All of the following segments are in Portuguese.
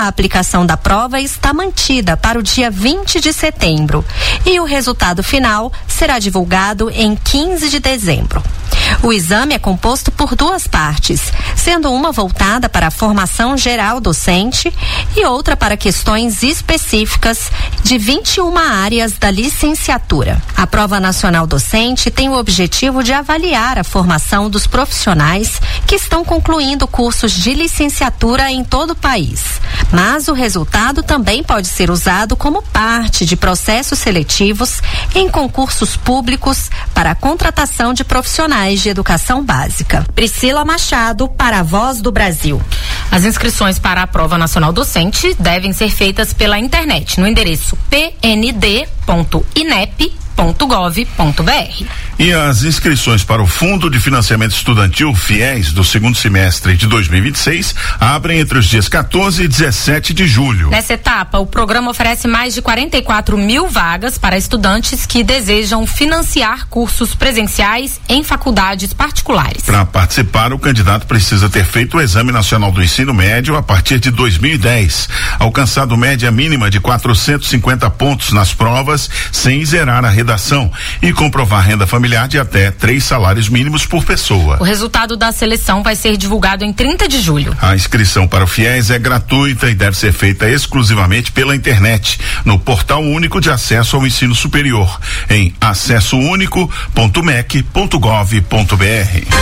A aplicação da prova está mantida para o dia 20 de setembro e o resultado final será divulgado em 15 de dezembro. O exame é composto por duas partes, sendo uma voltada para a formação geral docente e outra para questões específicas de 21 áreas da licenciatura. A Prova Nacional Docente tem o objetivo de avaliar a formação dos profissionais que estão concluindo cursos de licenciatura em todo o país. Mas o resultado também pode ser usado como parte de processos seletivos em concursos públicos para a contratação de profissionais de educação básica. Priscila Machado, para a Voz do Brasil. As inscrições para a Prova Nacional Docente devem ser feitas pela internet no endereço pnd.inep.gov.br. E as inscrições para o Fundo de Financiamento Estudantil FIES do segundo semestre de 2026 abrem entre os dias 14 e 17 de julho. Nessa etapa, o programa oferece mais de 44 mil vagas para estudantes que desejam financiar cursos presenciais em faculdades particulares. Para participar, o candidato precisa ter feito o Exame Nacional do Ensino Médio a partir de 2010, alcançado média mínima de 450 pontos nas provas, sem zerar a redação, e comprovar renda familiar de até 3 salários mínimos por pessoa. O resultado da seleção vai ser divulgado em 30 de julho. A inscrição para o FIES é gratuita e deve ser feita exclusivamente pela internet, no Portal Único de Acesso ao Ensino Superior, em acessounico.mec.gov.br.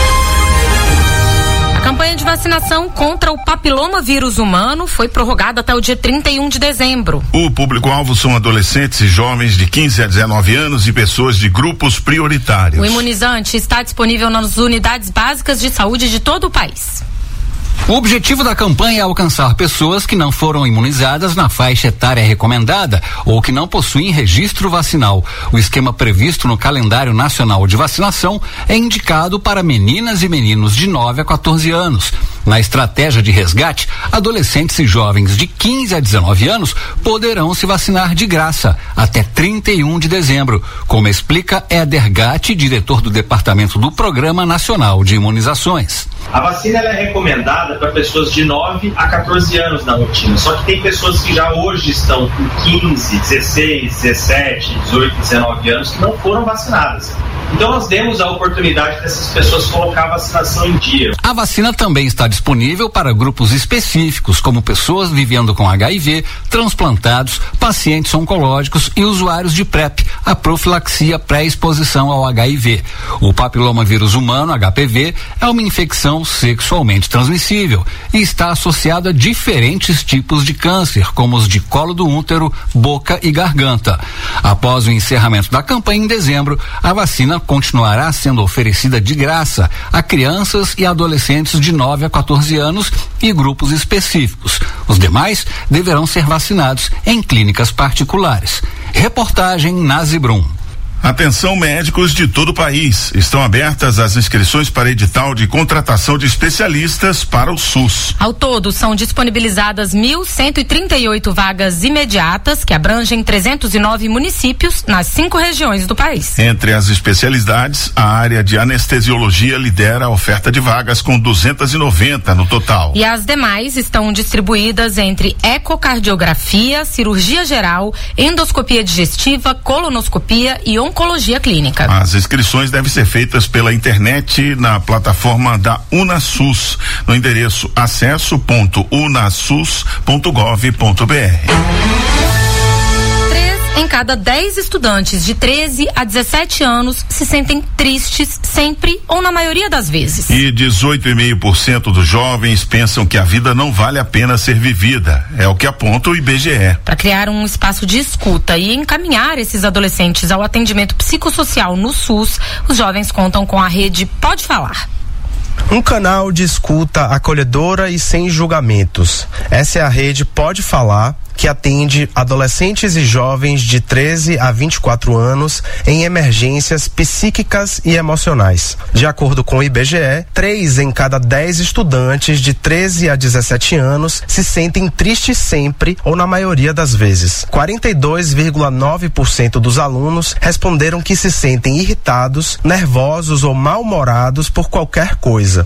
A campanha de vacinação contra o papilomavírus humano foi prorrogada até o dia 31 de dezembro. O público-alvo são adolescentes e jovens de 15 a 19 anos e pessoas de grupos prioritários. O imunizante está disponível nas unidades básicas de saúde de todo o país. O objetivo da campanha é alcançar pessoas que não foram imunizadas na faixa etária recomendada ou que não possuem registro vacinal. O esquema previsto no calendário nacional de vacinação é indicado para meninas e meninos de 9 a 14 anos. Na estratégia de resgate, adolescentes e jovens de 15 a 19 anos poderão se vacinar de graça até 31 de dezembro, como explica Éder Gatti, diretor do Departamento do Programa Nacional de Imunizações. A vacina ela é recomendada para pessoas de 9 a 14 anos na rotina, só que tem pessoas que já hoje estão com 15, 16, 17, 18, 19 anos que não foram vacinadas. Então nós demos a oportunidade dessas pessoas colocar a vacinação em dia. A vacina também está disponível para grupos específicos, como pessoas vivendo com HIV, transplantados, pacientes oncológicos e usuários de PrEP, a profilaxia pré-exposição ao HIV. O papilomavírus humano, HPV, é uma infecção sexualmente transmissível e está associado a diferentes tipos de câncer, como os de colo do útero, boca e garganta. Após o encerramento da campanha em dezembro, a vacina continuará sendo oferecida de graça a crianças e adolescentes de 9 a 14 anos e grupos específicos. Os demais deverão ser vacinados em clínicas particulares. Reportagem Nazi Brum. Atenção, médicos de todo o país. Estão abertas as inscrições para edital de contratação de especialistas para o SUS. Ao todo, são disponibilizadas 1.138 vagas imediatas que abrangem 309 municípios nas 5 regiões do país. Entre as especialidades, a área de anestesiologia lidera a oferta de vagas com 290 no total. E as demais estão distribuídas entre ecocardiografia, cirurgia geral, endoscopia digestiva, colonoscopia e oncologia clínica. As inscrições devem ser feitas pela internet na plataforma da UnaSUS, no endereço acesso.unasus.gov.br. Em cada 10 estudantes de 13 a 17 anos se sentem tristes sempre ou na maioria das vezes. E 18,5% dos jovens pensam que a vida não vale a pena ser vivida. É o que aponta o IBGE. Para criar um espaço de escuta e encaminhar esses adolescentes ao atendimento psicossocial no SUS, os jovens contam com a rede Pode Falar. Um canal de escuta acolhedora e sem julgamentos. Essa é a rede Pode Falar, que atende adolescentes e jovens de 13 a 24 anos em emergências psíquicas e emocionais. De acordo com o IBGE, 3 em cada 10 estudantes de 13 a 17 anos se sentem tristes sempre ou na maioria das vezes. 42,9% dos alunos responderam que se sentem irritados, nervosos ou mal-humorados por qualquer coisa.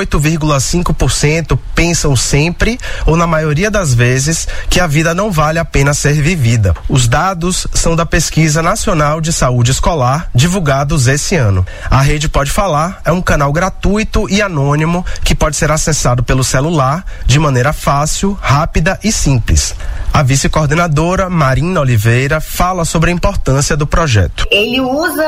18,5% pensam sempre ou na maioria das vezes que a vida não vale a pena ser vivida. Os dados são da Pesquisa Nacional de Saúde Escolar, divulgados esse ano. A Rede Pode Falar é um canal gratuito e anônimo que pode ser acessado pelo celular de maneira fácil, rápida e simples. A vice-coordenadora Marina Oliveira fala sobre a importância do projeto. Ele usa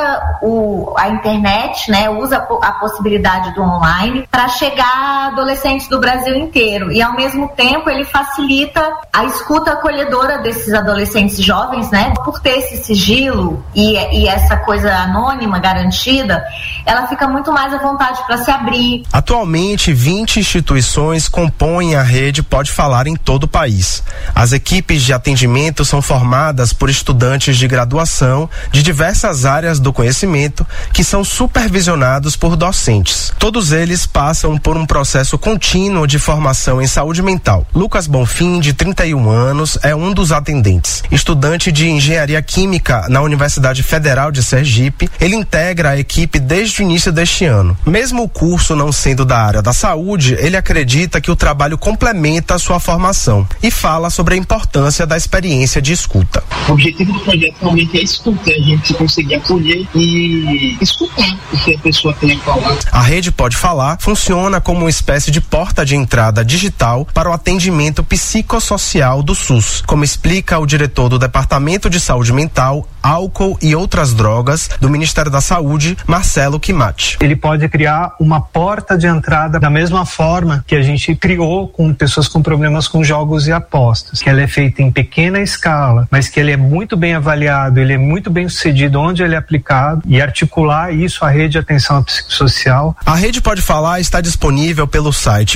a internet, né, usa a possibilidade do online para chegar a adolescentes do Brasil inteiro e, ao mesmo tempo, ele facilita a escuta acolhedora desses adolescentes jovens, né? Por ter esse sigilo e essa coisa anônima garantida, ela fica muito mais à vontade para se abrir. Atualmente, 20 instituições compõem a Rede Pode Falar em todo o país. As equipes de atendimento são formadas por estudantes de graduação de diversas áreas do conhecimento que são supervisionados por docentes. Todos eles passam por um processo contínuo de formação em saúde mental. Lucas Bonfim, de 31 anos, é um dos atendentes. Estudante de engenharia química na Universidade Federal de Sergipe, ele integra a equipe desde o início deste ano. Mesmo o curso não sendo da área da saúde, ele acredita que o trabalho complementa a sua formação e fala sobre a importância da experiência de escuta. O objetivo do projeto realmente é escutar, a gente conseguir acolher e escutar o que a pessoa tem a falar. A Rede Pode Falar funciona como uma espécie de porta de entrada digital para o atendimento psicossocial do SUS, como explica o diretor do Departamento de Saúde Mental, Álcool e Outras Drogas do Ministério da Saúde, Marcelo Quimati. Ele pode criar uma porta de entrada da mesma forma que a gente criou com pessoas com problemas com jogos e apostas, que ela é feita em pequena escala, mas que ele é muito bem avaliado, ele é muito bem sucedido onde ele é aplicado, e articular isso à rede de atenção psicossocial. A Rede Pode Falar está disponível pelo site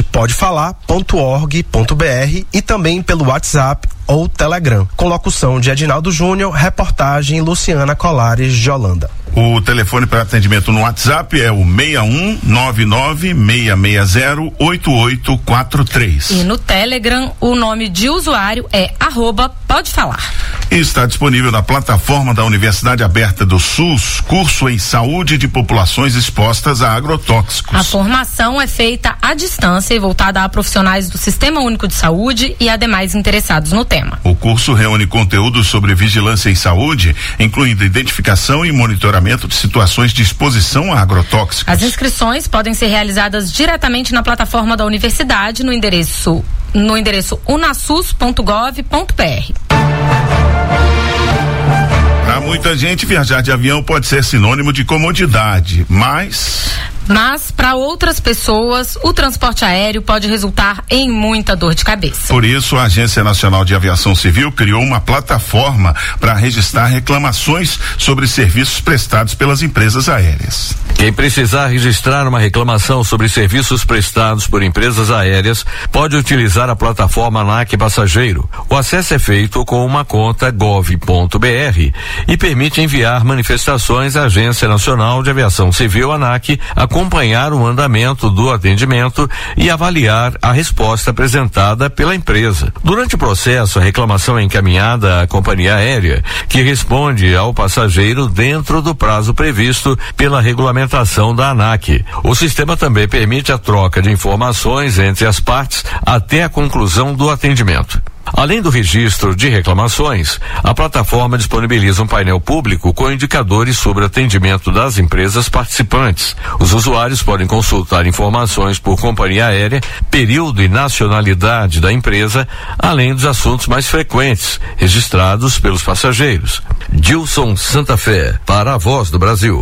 podefalar.org.br e também pelo WhatsApp ou Telegram, com locução de Edinaldo Júnior, reportagem Luciana Colares de Holanda. O telefone para atendimento no WhatsApp é o 6199-660-8843. E no Telegram, o nome de usuário é @podefalar. E está disponível na plataforma da Universidade Aberta do SUS, curso em saúde de populações expostas a agrotóxicos. A formação é feita à distância e voltada a profissionais do Sistema Único de Saúde e a demais interessados no tema. O curso reúne conteúdos sobre vigilância em saúde, incluindo identificação e monitoramento de situações de exposição a agrotóxicos. As inscrições podem ser realizadas diretamente na plataforma da universidade no endereço unasus.gov.br. Para muita gente, viajar de avião pode ser sinônimo de comodidade, mas para outras pessoas, o transporte aéreo pode resultar em muita dor de cabeça. Por isso, a Agência Nacional de Aviação Civil criou uma plataforma para registrar reclamações sobre serviços prestados pelas empresas aéreas. Quem precisar registrar uma reclamação sobre serviços prestados por empresas aéreas pode utilizar a plataforma ANAC Passageiro. O acesso é feito com uma conta gov.br e permite enviar manifestações à Agência Nacional de Aviação Civil, ANAC, acompanhar o andamento do atendimento e avaliar a resposta apresentada pela empresa. Durante o processo, a reclamação é encaminhada à companhia aérea, que responde ao passageiro dentro do prazo previsto pela regulamentação da ANAC. O sistema também permite a troca de informações entre as partes até a conclusão do atendimento. Além do registro de reclamações, a plataforma disponibiliza um painel público com indicadores sobre o atendimento das empresas participantes. Os usuários podem consultar informações por companhia aérea, período e nacionalidade da empresa, além dos assuntos mais frequentes registrados pelos passageiros. Dilson Santa Fé, para a Voz do Brasil.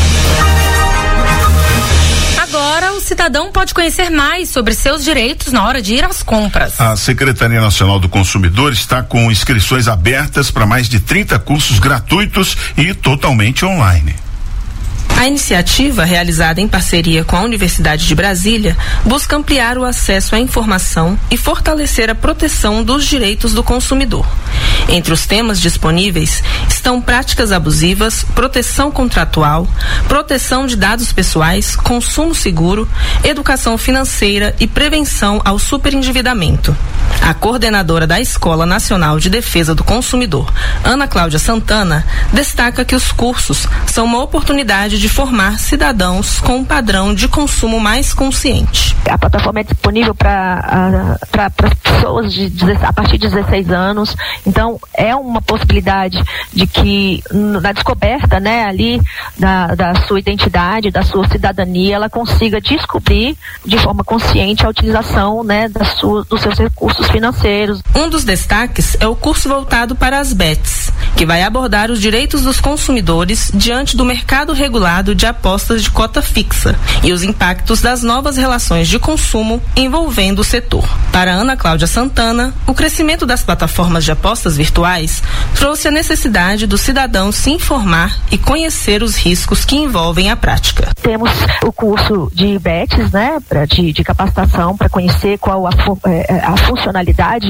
Agora o cidadão pode conhecer mais sobre seus direitos na hora de ir às compras. A Secretaria Nacional do Consumidor está com inscrições abertas para mais de 30 cursos gratuitos e totalmente online. A iniciativa, realizada em parceria com a Universidade de Brasília, busca ampliar o acesso à informação e fortalecer a proteção dos direitos do consumidor. Entre os temas disponíveis estão práticas abusivas, proteção contratual, proteção de dados pessoais, consumo seguro, educação financeira e prevenção ao superendividamento. A coordenadora da Escola Nacional de Defesa do Consumidor, Ana Cláudia Santana, destaca que os cursos são uma oportunidade de formar cidadãos com um padrão de consumo mais consciente. A plataforma é disponível para pessoas a partir de 16 anos, então é uma possibilidade de que na descoberta, né, ali da sua identidade, da sua cidadania, ela consiga descobrir de forma consciente a utilização, né, dos seus recursos financeiros. Um dos destaques é o curso voltado para as bets, que vai abordar os direitos dos consumidores diante do mercado regulado de apostas de cota fixa e os impactos das novas relações de consumo envolvendo o setor. Para Ana Cláudia Santana, o crescimento das plataformas de apostas virtuais trouxe a necessidade do cidadão se informar e conhecer os riscos que envolvem a prática. Temos o curso de bets, né, de capacitação para conhecer qual a funcionalidade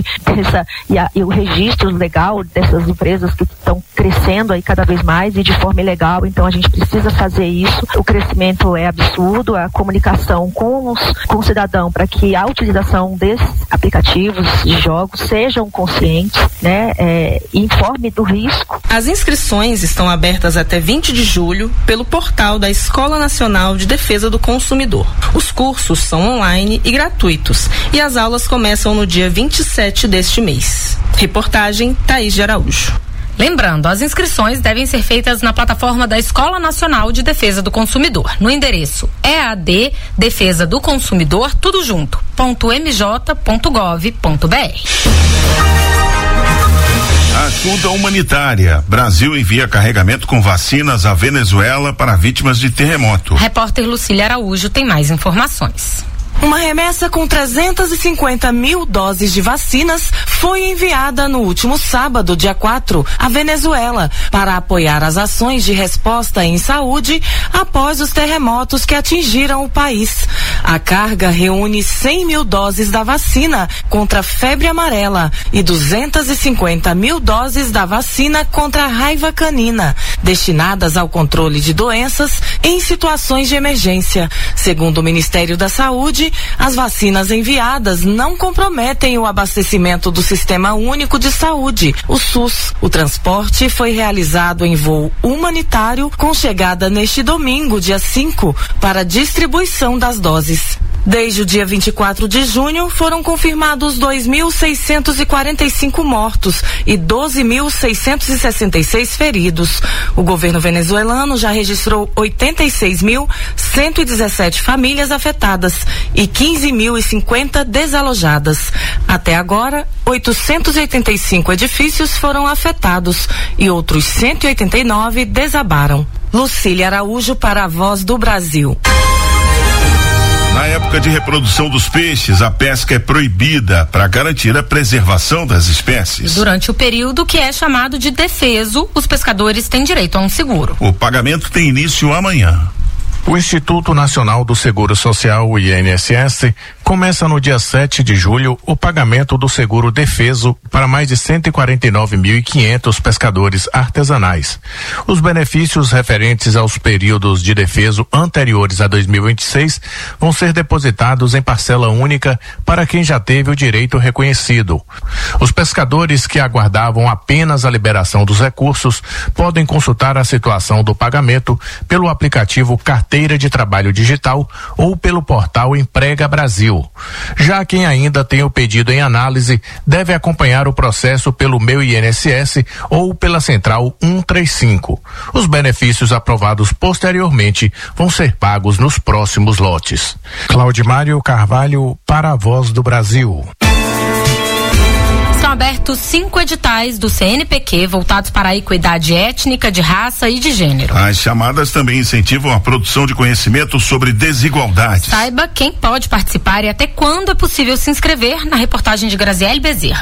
e o registro legal dessas empresas que estão crescendo aí cada vez mais e de forma ilegal, então a gente precisa fazer isso. O crescimento é absurdo, a comunicação com o cidadão para que a utilização desses aplicativos de jogos sejam conscientes, né, informe do risco. As inscrições estão abertas até 20 de julho pelo portal da Escola Nacional de Defesa do Consumidor. Os cursos são online e gratuitos e as aulas começam no dia 27 deste mês. Reportagem Thaís de Araújo. Lembrando, as inscrições devem ser feitas na plataforma da Escola Nacional de Defesa do Consumidor, no endereço EAD Defesa do Consumidor, tudo junto, .mj.gov.br. Ajuda humanitária. Brasil envia carregamento com vacinas à Venezuela para vítimas de terremoto. Repórter Lucília Araújo tem mais informações. Uma remessa com 350 mil doses de vacinas foi enviada no último sábado, dia 4, à Venezuela, para apoiar as ações de resposta em saúde após os terremotos que atingiram o país. A carga reúne 100 mil doses da vacina contra a febre amarela e 250 mil doses da vacina contra a raiva canina, destinadas ao controle de doenças em situações de emergência. Segundo o Ministério da Saúde, as vacinas enviadas não comprometem o abastecimento do Sistema Único de Saúde, o SUS. O transporte foi realizado em voo humanitário com chegada neste domingo, dia 5, para distribuição das doses. Desde o dia 24 de junho, foram confirmados 2.645 mortos e 12.666 feridos. O governo venezuelano já registrou 86.117 famílias afetadas e 15.050 desalojadas. Até agora, 885 edifícios foram afetados e outros 189 desabaram. Lucília Araújo para a Voz do Brasil. Na época de reprodução dos peixes, a pesca é proibida para garantir a preservação das espécies. Durante o período que é chamado de defeso, os pescadores têm direito a um seguro. O pagamento tem início amanhã. O Instituto Nacional do Seguro Social, o INSS, começa no dia 7 de julho o pagamento do seguro defeso para mais de 149.500 pescadores artesanais. Os benefícios referentes aos períodos de defeso anteriores a 2026 vão ser depositados em parcela única para quem já teve o direito reconhecido. Os pescadores que aguardavam apenas a liberação dos recursos podem consultar a situação do pagamento pelo aplicativo Carteira de Trabalho Digital ou pelo portal Emprega Brasil. Já quem ainda tem o pedido em análise deve acompanhar o processo pelo Meu INSS ou pela Central 135. Os benefícios aprovados posteriormente vão ser pagos nos próximos lotes. Claudimário Carvalho para a Voz do Brasil. São abertos 5 editais do CNPq voltados para a equidade étnica, de raça e de gênero. As chamadas também incentivam a produção de conhecimento sobre desigualdades. Saiba quem pode participar e até quando é possível se inscrever na reportagem de Graziele Bezerra.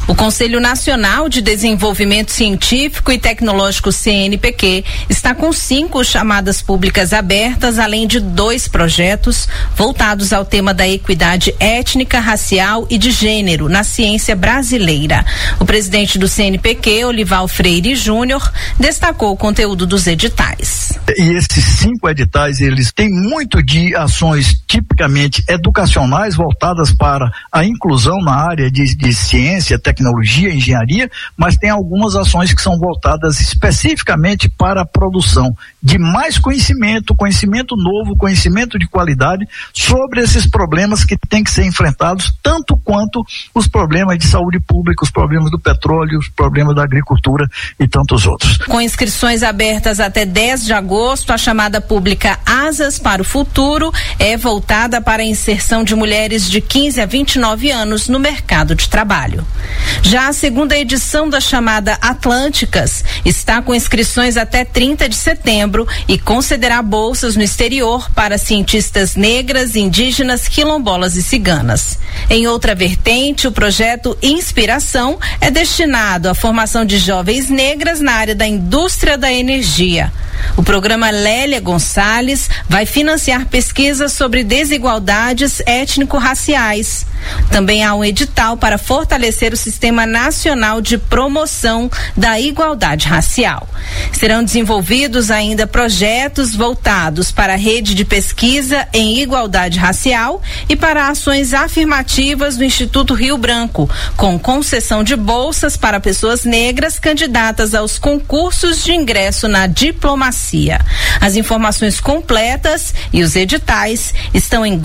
O Conselho Nacional de Desenvolvimento Científico e Tecnológico, CNPq, está com 5 chamadas públicas abertas, além de 2 projetos voltados ao tema da equidade étnica, racial e de gênero na ciência brasileira. O presidente do CNPq, Olival Freire Júnior, destacou o conteúdo dos editais. E esses 5 editais, eles têm muito de ações tipicamente educacionais voltadas para a inclusão na área de ciência, tecnologia, engenharia, mas tem algumas ações que são voltadas especificamente para a produção de mais conhecimento novo, conhecimento de qualidade sobre esses problemas que têm que ser enfrentados, tanto quanto os problemas de saúde pública, os problemas do petróleo, os problemas da agricultura e tantos outros. Com inscrições abertas até 10 de agosto, a chamada pública Asas para o Futuro é voltada para a inserção de mulheres de 15 a 29 anos no mercado de trabalho. Já a segunda edição da chamada Atlânticas está com inscrições até 30 de setembro e concederá bolsas no exterior para cientistas negras, indígenas, quilombolas e ciganas. Em outra vertente, o projeto Inspiração é destinado à formação de jovens negras na área da indústria da energia. O programa Lélia Gonçalves vai financiar pesquisas sobre desigualdades étnico-raciais. Também há um edital para fortalecer o Sistema Nacional de Promoção da Igualdade Racial. Serão desenvolvidos ainda projetos voltados para a rede de pesquisa em igualdade racial e para ações afirmativas do Instituto Rio Branco, com concessão de bolsas para pessoas negras candidatas aos concursos de ingresso na diplomacia. As informações completas e os editais estão em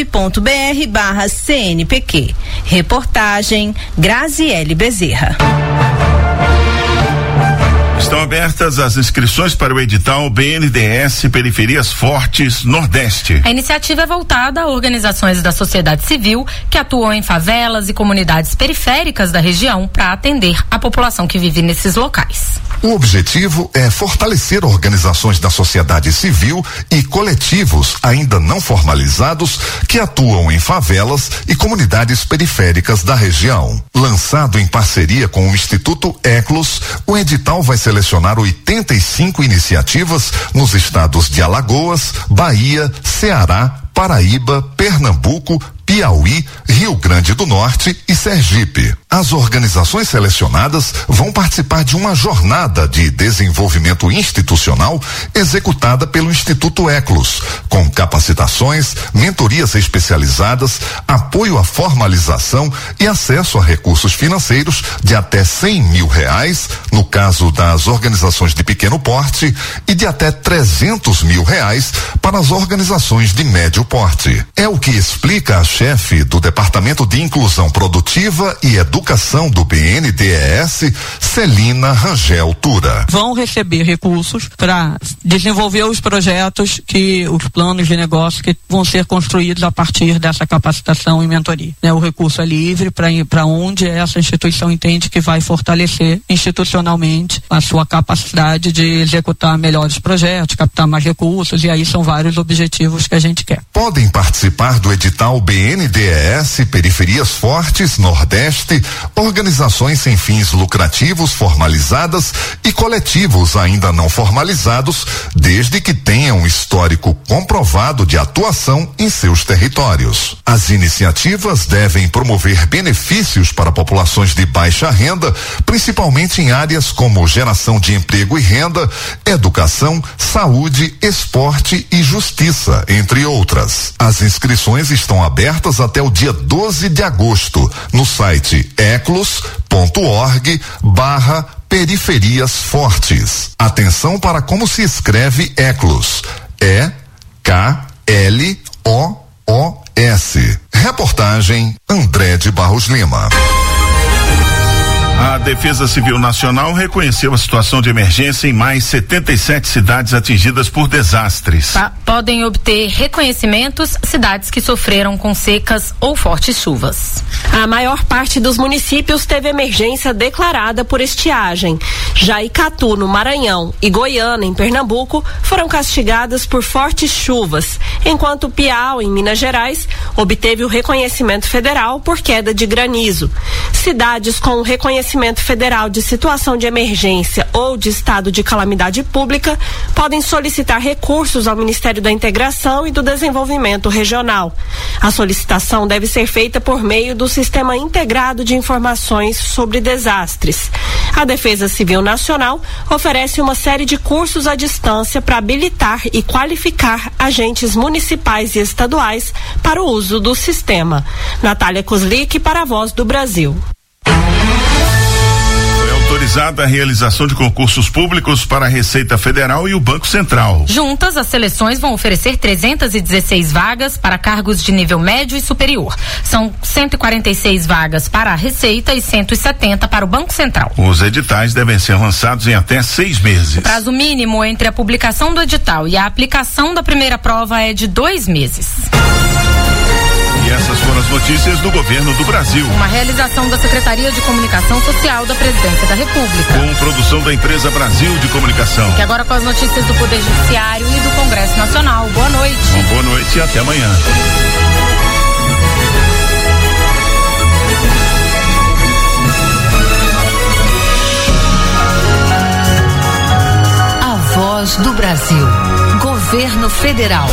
gov.br/CNPq. Reportagem Graziele Bezerra. Estão abertas as inscrições para o edital BNDES Periferias Fortes Nordeste. A iniciativa é voltada a organizações da sociedade civil que atuam em favelas e comunidades periféricas da região para atender a população que vive nesses locais. O objetivo é fortalecer organizações da sociedade civil e coletivos ainda não formalizados que atuam em favelas e comunidades periféricas da região. Lançado em parceria com o Instituto Eclos, o edital vai selecionar 85 iniciativas nos estados de Alagoas, Bahia, Ceará, Paraíba, Pernambuco, Piauí, Rio Grande do Norte e Sergipe. As organizações selecionadas vão participar de uma jornada de desenvolvimento institucional executada pelo Instituto Eclos, com capacitações, mentorias especializadas, apoio à formalização e acesso a recursos financeiros de até R$100 mil, no caso das organizações de pequeno porte, e de até R$300 mil para as organizações de médio porte. É o que explica a chefe do Departamento de Inclusão Produtiva e Educação do BNDES, Celina Rangel Tura. Vão receber recursos para desenvolver os projetos os planos de negócio que vão ser construídos a partir dessa capacitação e mentoria. O recurso é livre para onde essa instituição entende que vai fortalecer institucionalmente a sua capacidade de executar melhores projetos, captar mais recursos, e aí são vários objetivos que a gente quer. Podem participar do edital BNDES Periferias Fortes Nordeste organizações sem fins lucrativos formalizadas e coletivos ainda não formalizados, desde que tenham um histórico comprovado de atuação em seus territórios. As iniciativas devem promover benefícios para populações de baixa renda, principalmente em áreas como geração de emprego e renda, educação, saúde, esporte e justiça, entre outras. As inscrições estão abertas até o dia 12 de agosto no site eclos.org/periferias fortes. Atenção para como se escreve Eclos. E-K-L-O-O-S. Reportagem André de Barros Lima. A Defesa Civil Nacional reconheceu a situação de emergência em mais 77 cidades atingidas por desastres. Podem obter reconhecimentos cidades que sofreram com secas ou fortes chuvas. A maior parte dos municípios teve emergência declarada por estiagem. Já Icatu, no Maranhão, e Goiânia, em Pernambuco, foram castigadas por fortes chuvas, enquanto Piau, em Minas Gerais, obteve o reconhecimento federal por queda de granizo. Cidades com o reconhecimento federal de situação de emergência ou de estado de calamidade pública podem solicitar recursos ao Ministério da Integração e do Desenvolvimento Regional. A solicitação deve ser feita por meio do Sistema Integrado de Informações sobre Desastres. A Defesa Civil Nacional oferece uma série de cursos à distância para habilitar e qualificar agentes municipais e estaduais para o uso do sistema. Natália Kozlik para a Voz do Brasil. Autorizada a realização de concursos públicos para a Receita Federal e o Banco Central. Juntas, as seleções vão oferecer 316 vagas para cargos de nível médio e superior. São 146 vagas para a Receita e 170 para o Banco Central. Os editais devem ser lançados em até 6 meses. O prazo mínimo entre a publicação do edital e a aplicação da primeira prova é de 2 meses. E essas foram as notícias do Governo do Brasil. Uma realização da Secretaria de Comunicação Social da Presidência da República. Com produção da empresa Brasil de Comunicação. Que agora com as notícias do Poder Judiciário e do Congresso Nacional. Boa noite. Boa noite e até amanhã. A Voz do Brasil. Governo Federal.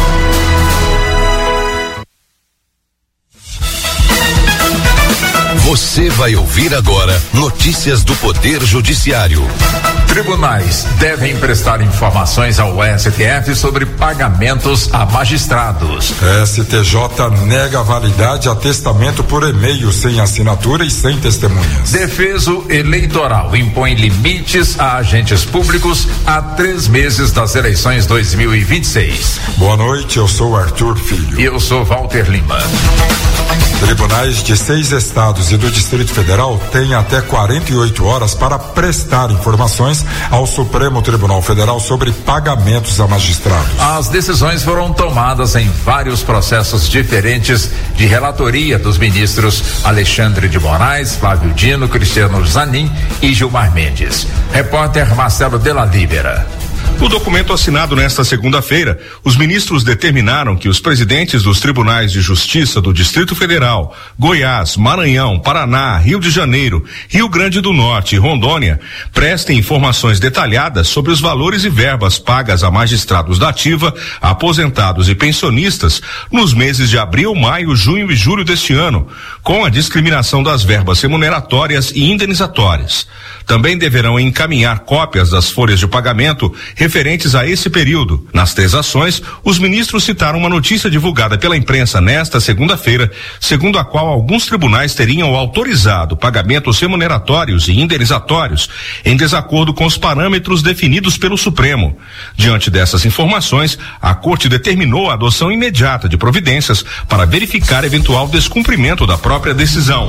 Você vai ouvir agora notícias do Poder Judiciário. Tribunais devem prestar informações ao STF sobre pagamentos a magistrados. STJ nega validade a testamento por e-mail sem assinatura e sem testemunhas. Defeso Eleitoral impõe limites a agentes públicos a 3 meses das eleições 2026. Boa noite, eu sou Arthur Filho. E eu sou Walter Lima. Tribunais de 6 estados e do Distrito Federal têm até 48 horas para prestar informações ao Supremo Tribunal Federal sobre pagamentos a magistrados. As decisões foram tomadas em vários processos diferentes de relatoria dos ministros Alexandre de Moraes, Flávio Dino, Cristiano Zanin e Gilmar Mendes. Repórter Marcelo Della Libera. No documento assinado nesta segunda-feira, os ministros determinaram que os presidentes dos tribunais de justiça do Distrito Federal, Goiás, Maranhão, Paraná, Rio de Janeiro, Rio Grande do Norte e Rondônia prestem informações detalhadas sobre os valores e verbas pagas a magistrados da ativa, aposentados e pensionistas nos meses de abril, maio, junho e julho deste ano, com a discriminação das verbas remuneratórias e indenizatórias. Também deverão encaminhar cópias das folhas de pagamento referentes a esse período. Nas 3 ações, os ministros citaram uma notícia divulgada pela imprensa nesta segunda-feira, segundo a qual alguns tribunais teriam autorizado pagamentos remuneratórios e indenizatórios em desacordo com os parâmetros definidos pelo Supremo. Diante dessas informações, a Corte determinou a adoção imediata de providências para verificar eventual descumprimento da própria decisão.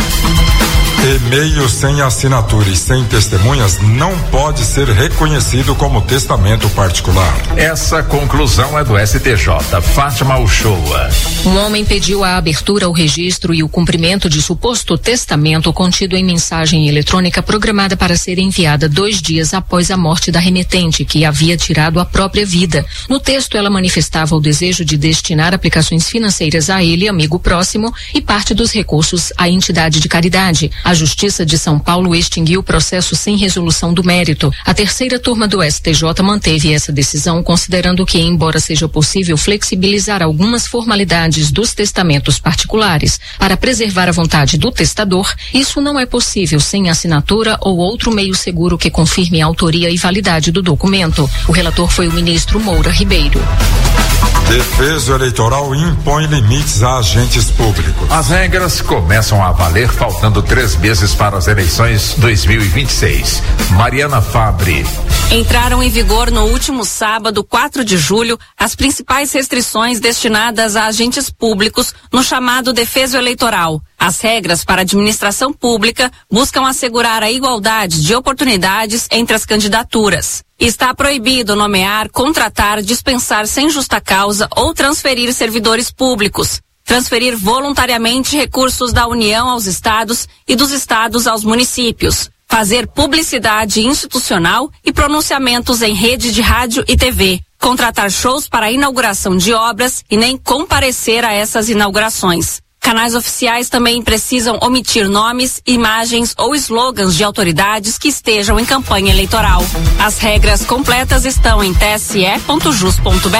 E-mail sem assinatura e sem testemunhas não pode ser reconhecido como testamento particular. Essa conclusão é do STJ. Fátima Uchoa. Um homem pediu a abertura ao registro e o cumprimento de suposto testamento contido em mensagem eletrônica programada para ser enviada 2 dias após a morte da remetente, que havia tirado a própria vida. No texto, ela manifestava o desejo de destinar aplicações financeiras a ele, amigo próximo, e parte dos recursos à entidade de caridade. A Justiça de São Paulo extinguiu o processo sem resolução do mérito. A 3ª turma do STJ manteve essa decisão, considerando que, embora seja possível flexibilizar algumas formalidades dos testamentos particulares para preservar a vontade do testador, isso não é possível sem assinatura ou outro meio seguro que confirme a autoria e validade do documento. O relator foi o ministro Moura Ribeiro. Defeso Eleitoral impõe limites a agentes públicos. As regras começam a valer faltando 3 meses para as eleições 2026. Mariana Fabre. Entraram em vigor no último sábado, 4 de julho, as principais restrições destinadas a agentes públicos no chamado Defeso Eleitoral. As regras para a administração pública buscam assegurar a igualdade de oportunidades entre as candidaturas. Está proibido nomear, contratar, dispensar sem justa causa ou transferir servidores públicos. Transferir voluntariamente recursos da União aos estados e dos estados aos municípios. fazer publicidade institucional e pronunciamentos em rede de rádio e TV, contratar shows para a inauguração de obras e nem comparecer a essas inaugurações. Canais oficiais também precisam omitir nomes, imagens ou slogans de autoridades que estejam em campanha eleitoral. As regras completas estão em tse.jus.br.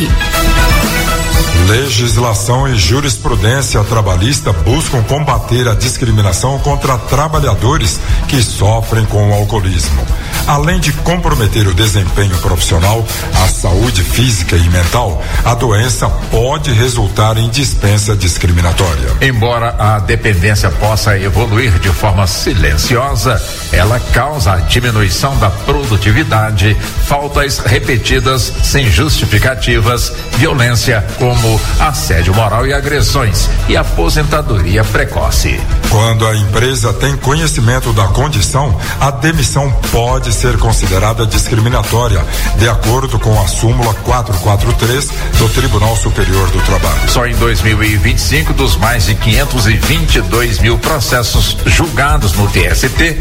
Legislação e jurisprudência trabalhista buscam combater a discriminação contra trabalhadores que sofrem com o alcoolismo. Além de comprometer o desempenho profissional, a saúde física e mental, a doença pode resultar em dispensa discriminatória. Embora a dependência possa evoluir de forma silenciosa, ela causa a diminuição da produtividade, faltas repetidas sem justificativas, violência como assédio moral e agressões e aposentadoria precoce. Quando a empresa tem conhecimento da condição, a demissão pode ser considerada discriminatória, de acordo com a súmula 443 do Tribunal Superior do Trabalho. Só em 2025, dos mais de 522 mil processos julgados no TST,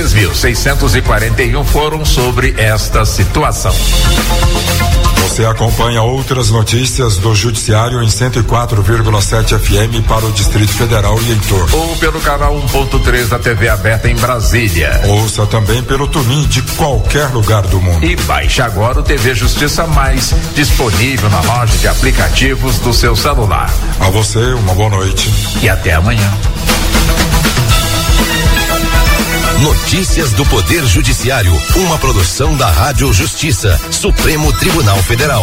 3.641 foram sobre esta situação. Você acompanha outras notícias do Judiciário em 104,7 FM para o Distrito Federal e em torno. Ou pelo canal 1.3 da TV aberta em Brasília. Ouça também pelo TuneIn de qualquer lugar do mundo. E baixe agora o TV Justiça Mais, disponível na loja de aplicativos do seu celular. A você, uma boa noite. E até amanhã. Notícias do Poder Judiciário, uma produção da Rádio Justiça, Supremo Tribunal Federal.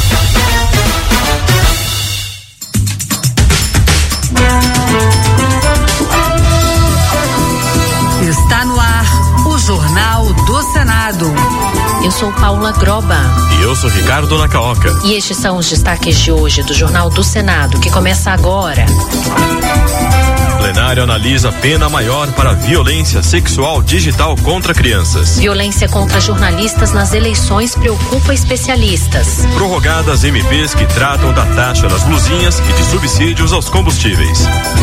Está no ar o Jornal do Senado. Eu sou Paula Groba. E eu sou Ricardo Nacaoca. E estes são os destaques de hoje do Jornal do Senado, que começa agora. Plenário analisa pena maior para violência sexual digital contra crianças. Violência contra jornalistas nas eleições preocupa especialistas. Prorrogadas MPs que tratam da taxa das blusinhas e de subsídios aos combustíveis.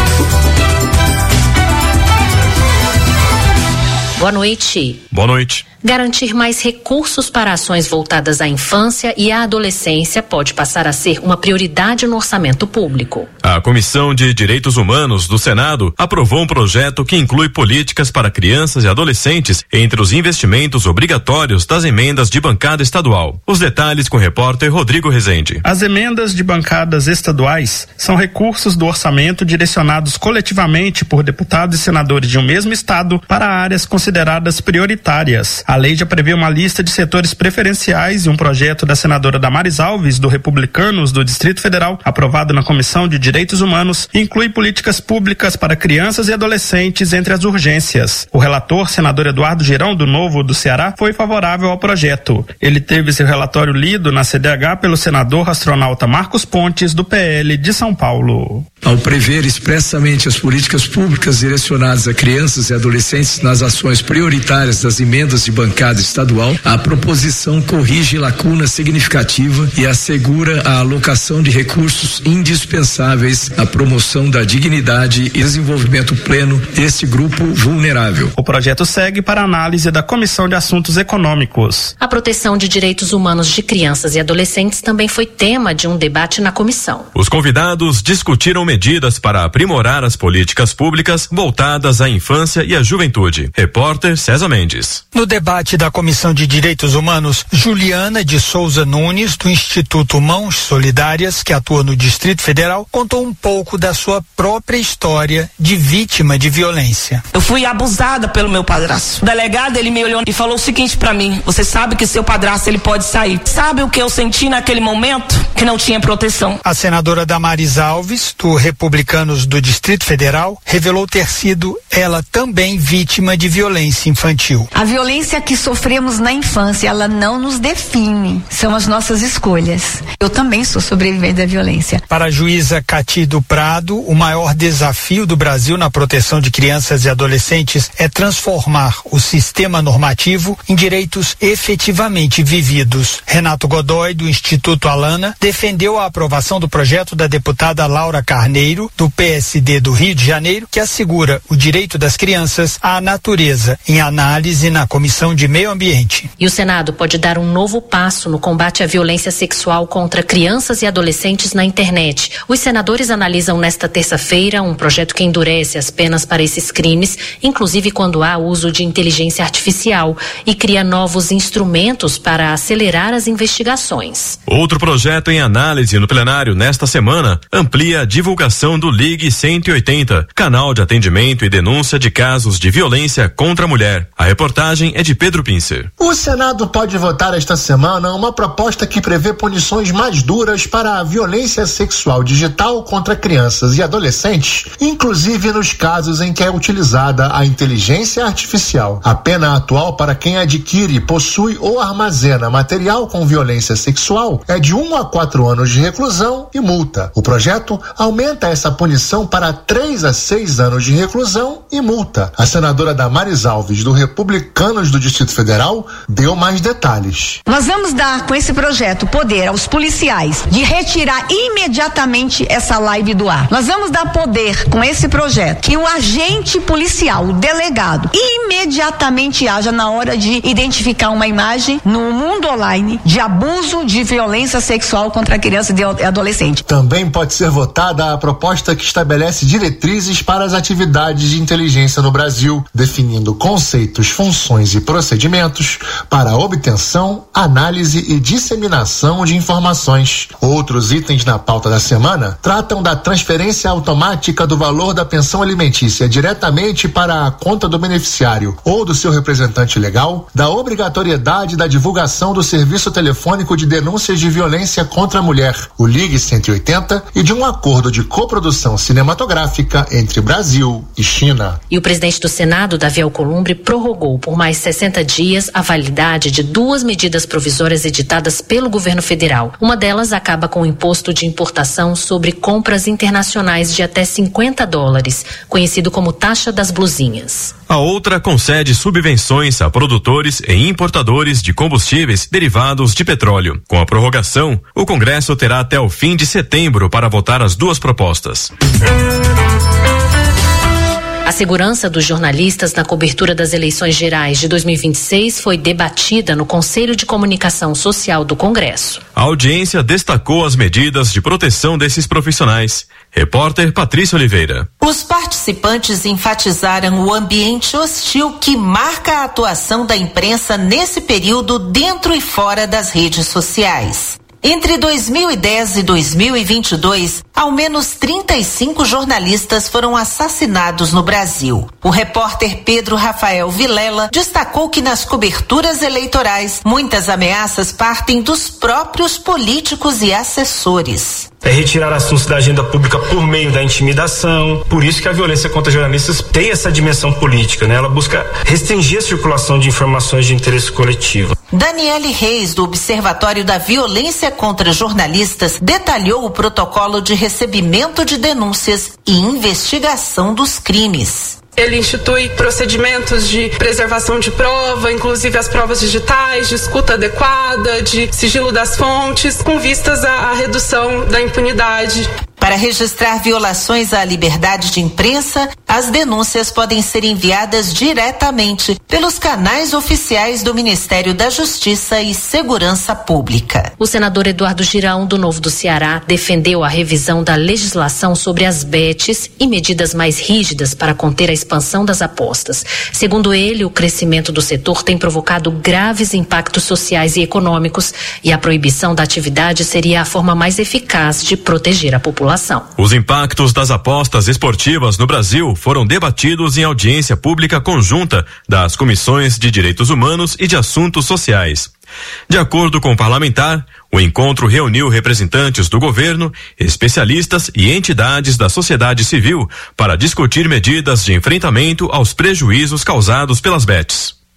Boa noite. Boa noite. Garantir mais recursos para ações voltadas à infância e à adolescência pode passar a ser uma prioridade no orçamento público. A Comissão de Direitos Humanos do Senado aprovou um projeto que inclui políticas para crianças e adolescentes entre os investimentos obrigatórios das emendas de bancada estadual. Os detalhes com o repórter Rodrigo Rezende. As emendas de bancadas estaduais são recursos do orçamento direcionados coletivamente por deputados e senadores de um mesmo estado para áreas consideradas prioritárias. A lei já prevê uma lista de setores preferenciais e um projeto da senadora Damares Alves, do Republicanos do Distrito Federal, aprovado na Comissão de Direitos Humanos, inclui políticas públicas para crianças e adolescentes entre as urgências. O relator, senador Eduardo Girão, do Novo do Ceará, foi favorável ao projeto. Ele teve seu relatório lido na CDH pelo senador astronauta Marcos Pontes, do PL de São Paulo. Ao prever expressamente as políticas públicas direcionadas a crianças e adolescentes nas ações prioritárias das emendas de bancada estadual, a proposição corrige lacuna significativa e assegura a alocação de recursos indispensáveis à promoção da dignidade e desenvolvimento pleno deste grupo vulnerável. O projeto segue para análise da Comissão de Assuntos Econômicos. A proteção de direitos humanos de crianças e adolescentes também foi tema de um debate na comissão. Os convidados discutiram medidas para aprimorar as políticas públicas voltadas à infância e à juventude. Repórter César Mendes. No debate da Comissão de Direitos Humanos, Juliana de Souza Nunes, do Instituto Mãos Solidárias, que atua no Distrito Federal, contou um pouco da sua própria história de vítima de violência. Eu fui abusada pelo meu padrasto. O delegado, ele me olhou e falou o seguinte pra mim: você sabe que seu padrasto, ele pode sair. Sabe o que eu senti naquele momento? Que não tinha proteção. A senadora Damares Alves, do Republicanos do Distrito Federal, revelou ter sido ela também vítima de violência infantil. A violência que sofremos na infância, ela não nos define, são as nossas escolhas. Eu também sou sobrevivente da violência. Para a juíza Cati do Prado, o maior desafio do Brasil na proteção de crianças e adolescentes é transformar o sistema normativo em direitos efetivamente vividos. Renato Godoy, do Instituto Alana, defendeu a aprovação do projeto da deputada Laura Carneiro, do PSD do Rio de Janeiro, que assegura o direito das crianças à natureza Natureza, em análise na Comissão de Meio Ambiente. E o Senado pode dar um novo passo no combate à violência sexual contra crianças e adolescentes na internet. Os senadores analisam nesta terça-feira um projeto que endurece as penas para esses crimes, inclusive quando há uso de inteligência artificial, e cria novos instrumentos para acelerar as investigações. Outro projeto em análise no plenário nesta semana amplia a divulgação do Ligue 180, canal de atendimento e denúncia de casos de violência contra a mulher. A reportagem é de Pedro Pincer. O Senado pode votar esta semana uma proposta que prevê punições mais duras para a violência sexual digital contra crianças e adolescentes, inclusive nos casos em que é utilizada a inteligência artificial. A pena atual para quem adquire, possui ou armazena material com violência sexual é de 1 a 4 anos de reclusão e multa. O projeto aumenta essa punição para 3 a 6 anos de reclusão e multa. A senadora Damares Alves, do Republicanos do Distrito Federal, deu mais detalhes. Nós vamos dar com esse projeto poder aos policiais de retirar imediatamente essa live do ar. Nós vamos dar poder com esse projeto que o agente policial, o delegado, imediatamente haja na hora de identificar uma imagem no mundo online de abuso de violência sexual contra criança e adolescente. Também pode ser votada a proposta que estabelece diretrizes para as atividades de inteligência no Brasil, definindo conceitos, funções e procedimentos para a obtenção, análise e disseminação de informações. Outros itens na pauta da semana tratam da transferência automática do valor da pensão alimentícia diretamente para a conta do beneficiário ou do seu representante legal, da obrigatoriedade da divulgação do serviço telefônico de denúncias de violência contra a mulher, o Ligue 180, e de um acordo de coprodução cinematográfica entre Brasil e China. E o presidente do Senado, Davi Alcolumbre, prorrogou por mais 60 dias a validade de 2 medidas provisórias editadas pelo governo federal. Uma delas acaba com o imposto de importação sobre compras internacionais de até $50, conhecido como taxa das blusinhas. A outra concede subvenções a produtores e importadores de combustíveis derivados de petróleo. Com a prorrogação, o Congresso terá até o fim de setembro para votar as 2 propostas. A segurança dos jornalistas na cobertura das eleições gerais de 2026 foi debatida no Conselho de Comunicação Social do Congresso. A audiência destacou as medidas de proteção desses profissionais. Repórter Patrícia Oliveira. Os participantes enfatizaram o ambiente hostil que marca a atuação da imprensa nesse período dentro e fora das redes sociais. Entre 2010 e 2022, ao menos 35 jornalistas foram assassinados no Brasil. O repórter Pedro Rafael Vilela destacou que nas coberturas eleitorais, muitas ameaças partem dos próprios políticos e assessores. É retirar assuntos da agenda pública por meio da intimidação. Por isso que a violência contra jornalistas tem essa dimensão política, né? Ela busca restringir a circulação de informações de interesse coletivo. Daniele Reis, do Observatório da Violência contra Jornalistas, detalhou o protocolo de recebimento de denúncias e investigação dos crimes. Ele institui procedimentos de preservação de prova, inclusive as provas digitais, de escuta adequada, de sigilo das fontes, com vistas à redução da impunidade. Para registrar violações à liberdade de imprensa, as denúncias podem ser enviadas diretamente pelos canais oficiais do Ministério da Justiça e Segurança Pública. O senador Eduardo Girão, do Novo do Ceará, defendeu a revisão da legislação sobre as bets e medidas mais rígidas para conter a expansão das apostas. Segundo ele, o crescimento do setor tem provocado graves impactos sociais e econômicos e a proibição da atividade seria a forma mais eficaz de proteger a população. Os impactos das apostas esportivas no Brasil foram debatidos em audiência pública conjunta das Comissões de Direitos Humanos e de Assuntos Sociais. De acordo com o parlamentar, o encontro reuniu representantes do governo, especialistas e entidades da sociedade civil para discutir medidas de enfrentamento aos prejuízos causados pelas bets.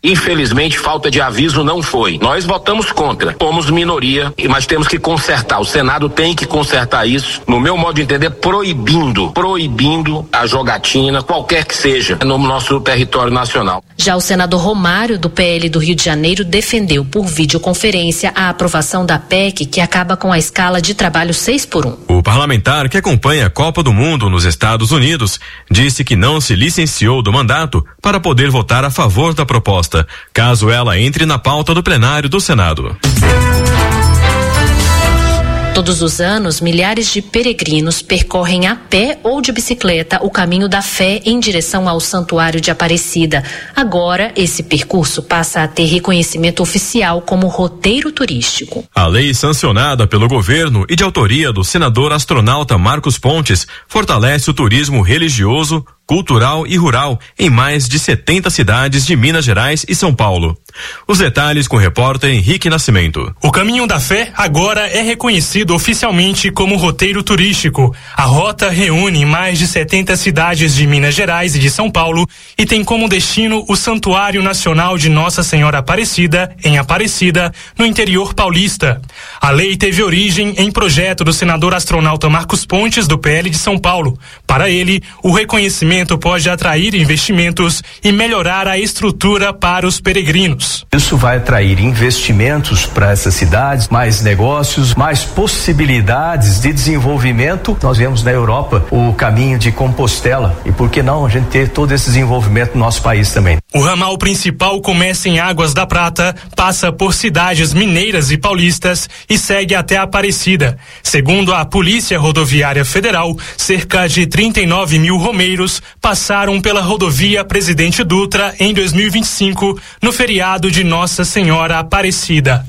Infelizmente, falta de aviso não foi. Nós votamos contra. Somos minoria, mas temos que consertar. O Senado tem que consertar isso, no meu modo de entender, proibindo a jogatina, qualquer que seja, no nosso território nacional. Já o senador Romário, do PL do Rio de Janeiro, defendeu por videoconferência a aprovação da PEC, que acaba com a escala de trabalho 6x1. O parlamentar, que acompanha a Copa do Mundo nos Estados Unidos, disse que não se licenciou do mandato para poder votar a favor da proposta, caso ela entre na pauta do plenário do Senado. Todos os anos, milhares de peregrinos percorrem a pé ou de bicicleta o caminho da fé em direção ao Santuário de Aparecida. Agora, esse percurso passa a ter reconhecimento oficial como roteiro turístico. A lei sancionada pelo governo e de autoria do senador astronauta Marcos Pontes fortalece o turismo religioso, cultural e rural em mais de 70 cidades de Minas Gerais e São Paulo. Os detalhes com o repórter Henrique Nascimento. O Caminho da Fé agora é reconhecido oficialmente como roteiro turístico. A rota reúne mais de 70 cidades de Minas Gerais e de São Paulo e tem como destino o Santuário Nacional de Nossa Senhora Aparecida, em Aparecida, no interior paulista. A lei teve origem em projeto do senador astronauta Marcos Pontes, do PL de São Paulo. Para ele, o reconhecimento pode atrair investimentos e melhorar a estrutura para os peregrinos. Isso vai atrair investimentos para essas cidades, mais negócios, mais possibilidades de desenvolvimento. Nós vemos na Europa o caminho de Compostela e por que não a gente ter todo esse desenvolvimento no nosso país também. O ramal principal começa em Águas da Prata, passa por cidades mineiras e paulistas e segue até Aparecida. Segundo a Polícia Rodoviária Federal, cerca de 39 mil romeiros passaram pela rodovia Presidente Dutra em 2025, no feriado de Nossa Senhora Aparecida.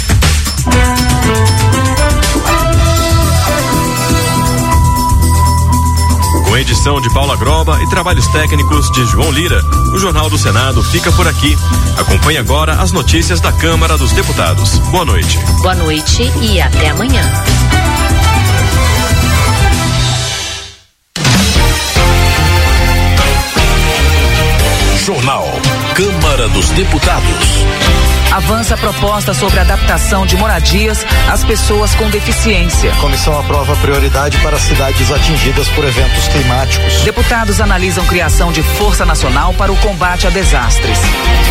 Com edição de Paula Groba e trabalhos técnicos de João Lira, o Jornal do Senado fica por aqui. Acompanhe agora as notícias da Câmara dos Deputados. Boa noite. Boa noite e até amanhã. Jornal Câmara dos Deputados. Avança a proposta sobre adaptação de moradias às pessoas com deficiência. Comissão aprova prioridade para cidades atingidas por eventos climáticos. Deputados analisam criação de Força Nacional para o combate a desastres.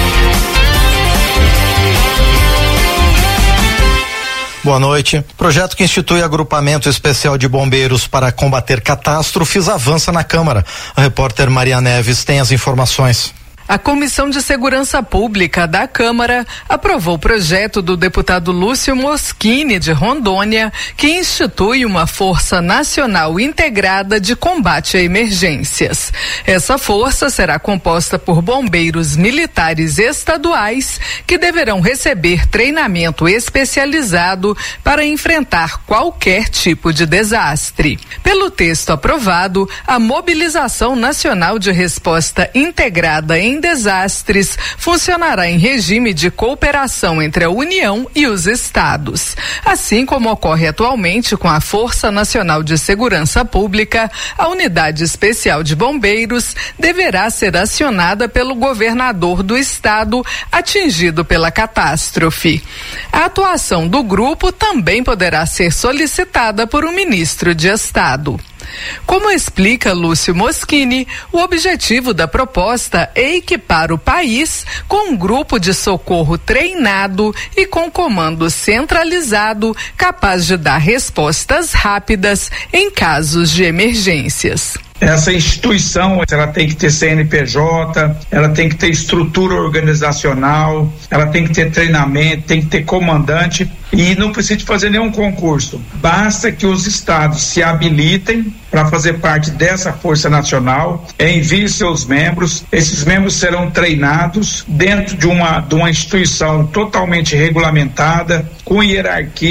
Boa noite. Projeto que institui agrupamento especial de bombeiros para combater catástrofes avança na Câmara. A repórter Maria Neves tem as informações. A Comissão de Segurança Pública da Câmara aprovou o projeto do deputado Lúcio Moschini, de Rondônia, que institui uma Força Nacional Integrada de Combate a Emergências. Essa força será composta por bombeiros militares estaduais que deverão receber treinamento especializado para enfrentar qualquer tipo de desastre. Pelo texto aprovado, a Mobilização Nacional de Resposta Integrada em Desastres funcionará em regime de cooperação entre a União e os estados. Assim como ocorre atualmente com a Força Nacional de Segurança Pública, a Unidade Especial de Bombeiros deverá ser acionada pelo governador do estado atingido pela catástrofe. A atuação do grupo também poderá ser solicitada por um ministro de estado. Como explica Lúcio Moschini, o objetivo da proposta é equipar o país com um grupo de socorro treinado e com comando centralizado capaz de dar respostas rápidas em casos de emergências. Essa instituição, ela tem que ter CNPJ, ela tem que ter estrutura organizacional, ela tem que ter treinamento, tem que ter comandante e não precisa de fazer nenhum concurso. Basta que os estados se habilitem para fazer parte dessa Força Nacional, enviem seus membros, esses membros serão treinados dentro de uma instituição totalmente regulamentada, com hierarquia,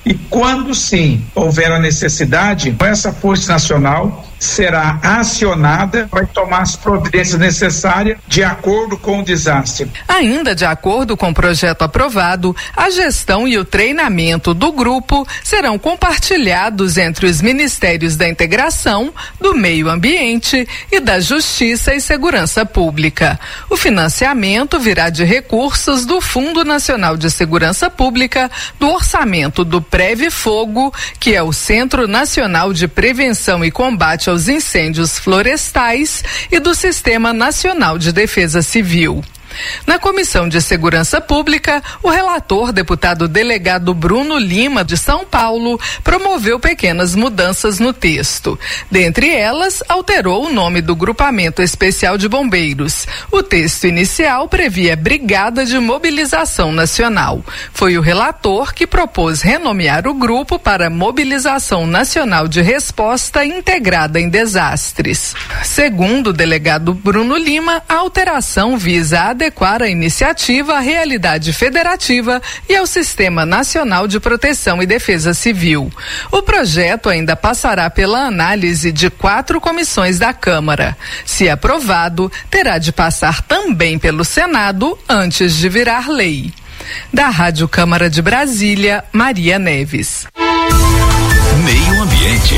E quando sim houver a necessidade, essa Força Nacional será acionada, vai tomar as providências necessárias de acordo com o desastre. Ainda de acordo com o projeto aprovado, a gestão e o treinamento do grupo serão compartilhados entre os Ministérios da Integração, do Meio Ambiente e da Justiça e Segurança Pública. O financiamento virá de recursos do Fundo Nacional de Segurança Pública, do orçamento do Preve Fogo, que é o Centro Nacional de Prevenção e Combate aos Incêndios Florestais, e do Sistema Nacional de Defesa Civil. Na Comissão de Segurança Pública, o relator, deputado delegado Bruno Lima, de São Paulo, promoveu pequenas mudanças no texto. Dentre elas, alterou o nome do Grupamento Especial de Bombeiros. O texto inicial previa Brigada de Mobilização Nacional. Foi o relator que propôs renomear o grupo para Mobilização Nacional de Resposta Integrada em Desastres. Segundo o delegado Bruno Lima, a alteração visa adequar a iniciativa à realidade federativa e ao Sistema Nacional de Proteção e Defesa Civil. O projeto ainda passará pela análise de 4 comissões da Câmara. Se aprovado, terá de passar também pelo Senado antes de virar lei. Da Rádio Câmara de Brasília, Maria Neves. Meio Ambiente.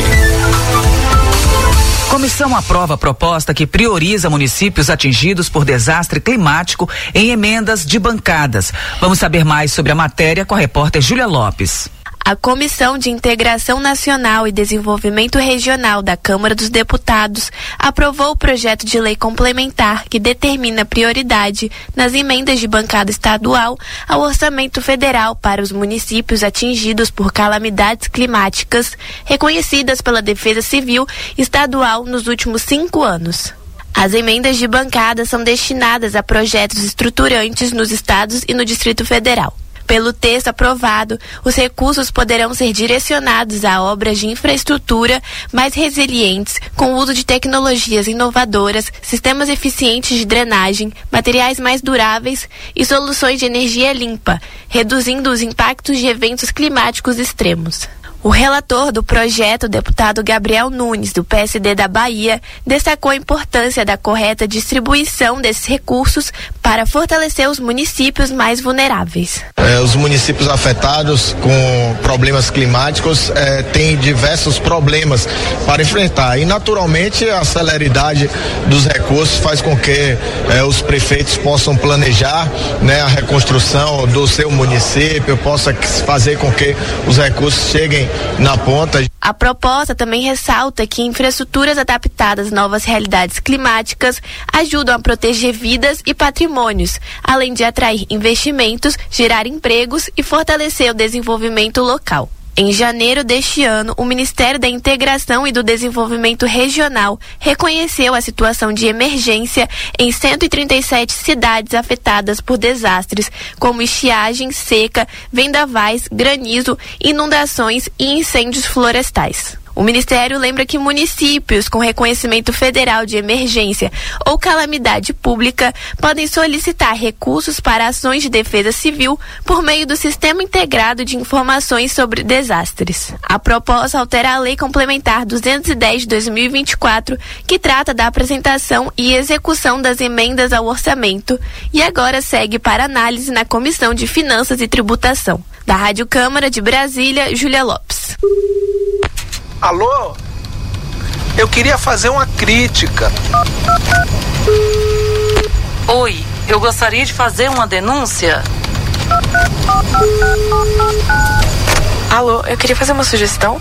Comissão aprova a proposta que prioriza municípios atingidos por desastre climático em emendas de bancadas. Vamos saber mais sobre a matéria com a repórter Júlia Lopes. A Comissão de Integração Nacional e Desenvolvimento Regional da Câmara dos Deputados aprovou o projeto de lei complementar que determina prioridade nas emendas de bancada estadual ao orçamento federal para os municípios atingidos por calamidades climáticas reconhecidas pela Defesa Civil Estadual nos últimos 5 anos. As emendas de bancada são destinadas a projetos estruturantes nos estados e no Distrito Federal. Pelo texto aprovado, os recursos poderão ser direcionados a obras de infraestrutura mais resilientes, com o uso de tecnologias inovadoras, sistemas eficientes de drenagem, materiais mais duráveis e soluções de energia limpa, reduzindo os impactos de eventos climáticos extremos. O relator do projeto, o deputado Gabriel Nunes, do PSD da Bahia, destacou a importância da correta distribuição desses recursos para fortalecer os municípios mais vulneráveis. Os municípios afetados com problemas climáticos têm diversos problemas para enfrentar e, naturalmente, a celeridade dos recursos faz com que os prefeitos possam planejar, a reconstrução do seu município, possa fazer com que os recursos cheguem na ponta. A proposta também ressalta que infraestruturas adaptadas às novas realidades climáticas ajudam a proteger vidas e patrimônios, além de atrair investimentos, gerar empregos e fortalecer o desenvolvimento local. Em janeiro deste ano, o Ministério da Integração e do Desenvolvimento Regional reconheceu a situação de emergência em 137 cidades afetadas por desastres, como estiagem, seca, vendavais, granizo, inundações e incêndios florestais. O Ministério lembra que municípios com reconhecimento federal de emergência ou calamidade pública podem solicitar recursos para ações de defesa civil por meio do Sistema Integrado de Informações sobre Desastres. A proposta altera a Lei Complementar 210 de 2024, que trata da apresentação e execução das emendas ao orçamento, e agora segue para análise na Comissão de Finanças e Tributação. Da Rádio Câmara de Brasília, Júlia Lopes. Alô? Eu queria fazer uma crítica. Oi, eu gostaria de fazer uma denúncia. Alô, eu queria fazer uma sugestão.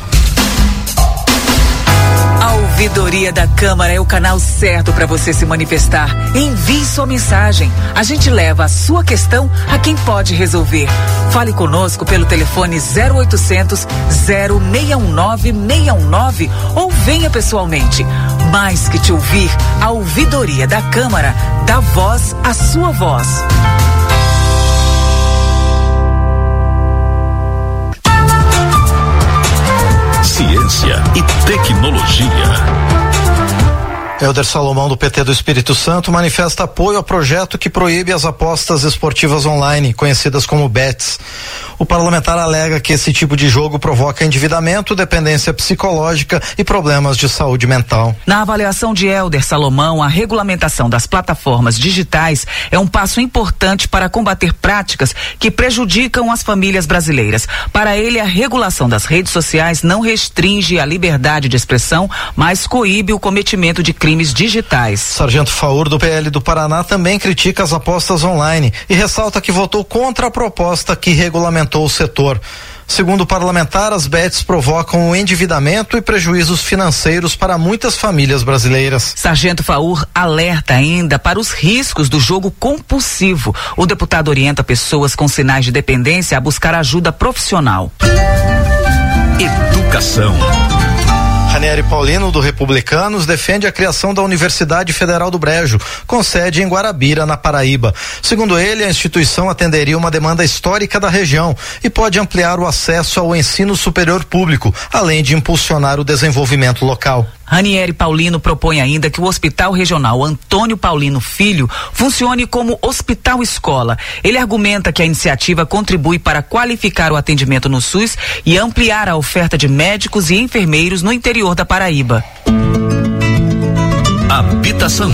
A Ouvidoria da Câmara é o canal certo para você se manifestar. Envie sua mensagem. A gente leva a sua questão a quem pode resolver. Fale conosco pelo telefone 0800 0619 619 ou venha pessoalmente. Mais que te ouvir, a Ouvidoria da Câmara dá voz à sua voz. Ciência e tecnologia. Helder Salomão, do PT do Espírito Santo, manifesta apoio ao projeto que proíbe as apostas esportivas online, conhecidas como bets. O parlamentar alega que esse tipo de jogo provoca endividamento, dependência psicológica e problemas de saúde mental. Na avaliação de Helder Salomão, a regulamentação das plataformas digitais é um passo importante para combater práticas que prejudicam as famílias brasileiras. Para ele, a regulação das redes sociais não restringe a liberdade de expressão, mas coíbe o cometimento de crimes digitais. Sargento Faur, do PL do Paraná, também critica as apostas online e ressalta que votou contra a proposta que regulamentou o setor. Segundo o parlamentar, as bets provocam o endividamento e prejuízos financeiros para muitas famílias brasileiras. Sargento Faur alerta ainda para os riscos do jogo compulsivo. O deputado orienta pessoas com sinais de dependência a buscar ajuda profissional. Educação. Ranieri Paulino, do Republicanos, defende a criação da Universidade Federal do Brejo, com sede em Guarabira, na Paraíba. Segundo ele, a instituição atenderia uma demanda histórica da região e pode ampliar o acesso ao ensino superior público, além de impulsionar o desenvolvimento local. Ranieri Paulino propõe ainda que o Hospital Regional Antônio Paulino Filho funcione como hospital-escola. Ele argumenta que a iniciativa contribui para qualificar o atendimento no SUS e ampliar a oferta de médicos e enfermeiros no interior da Paraíba. Habitação.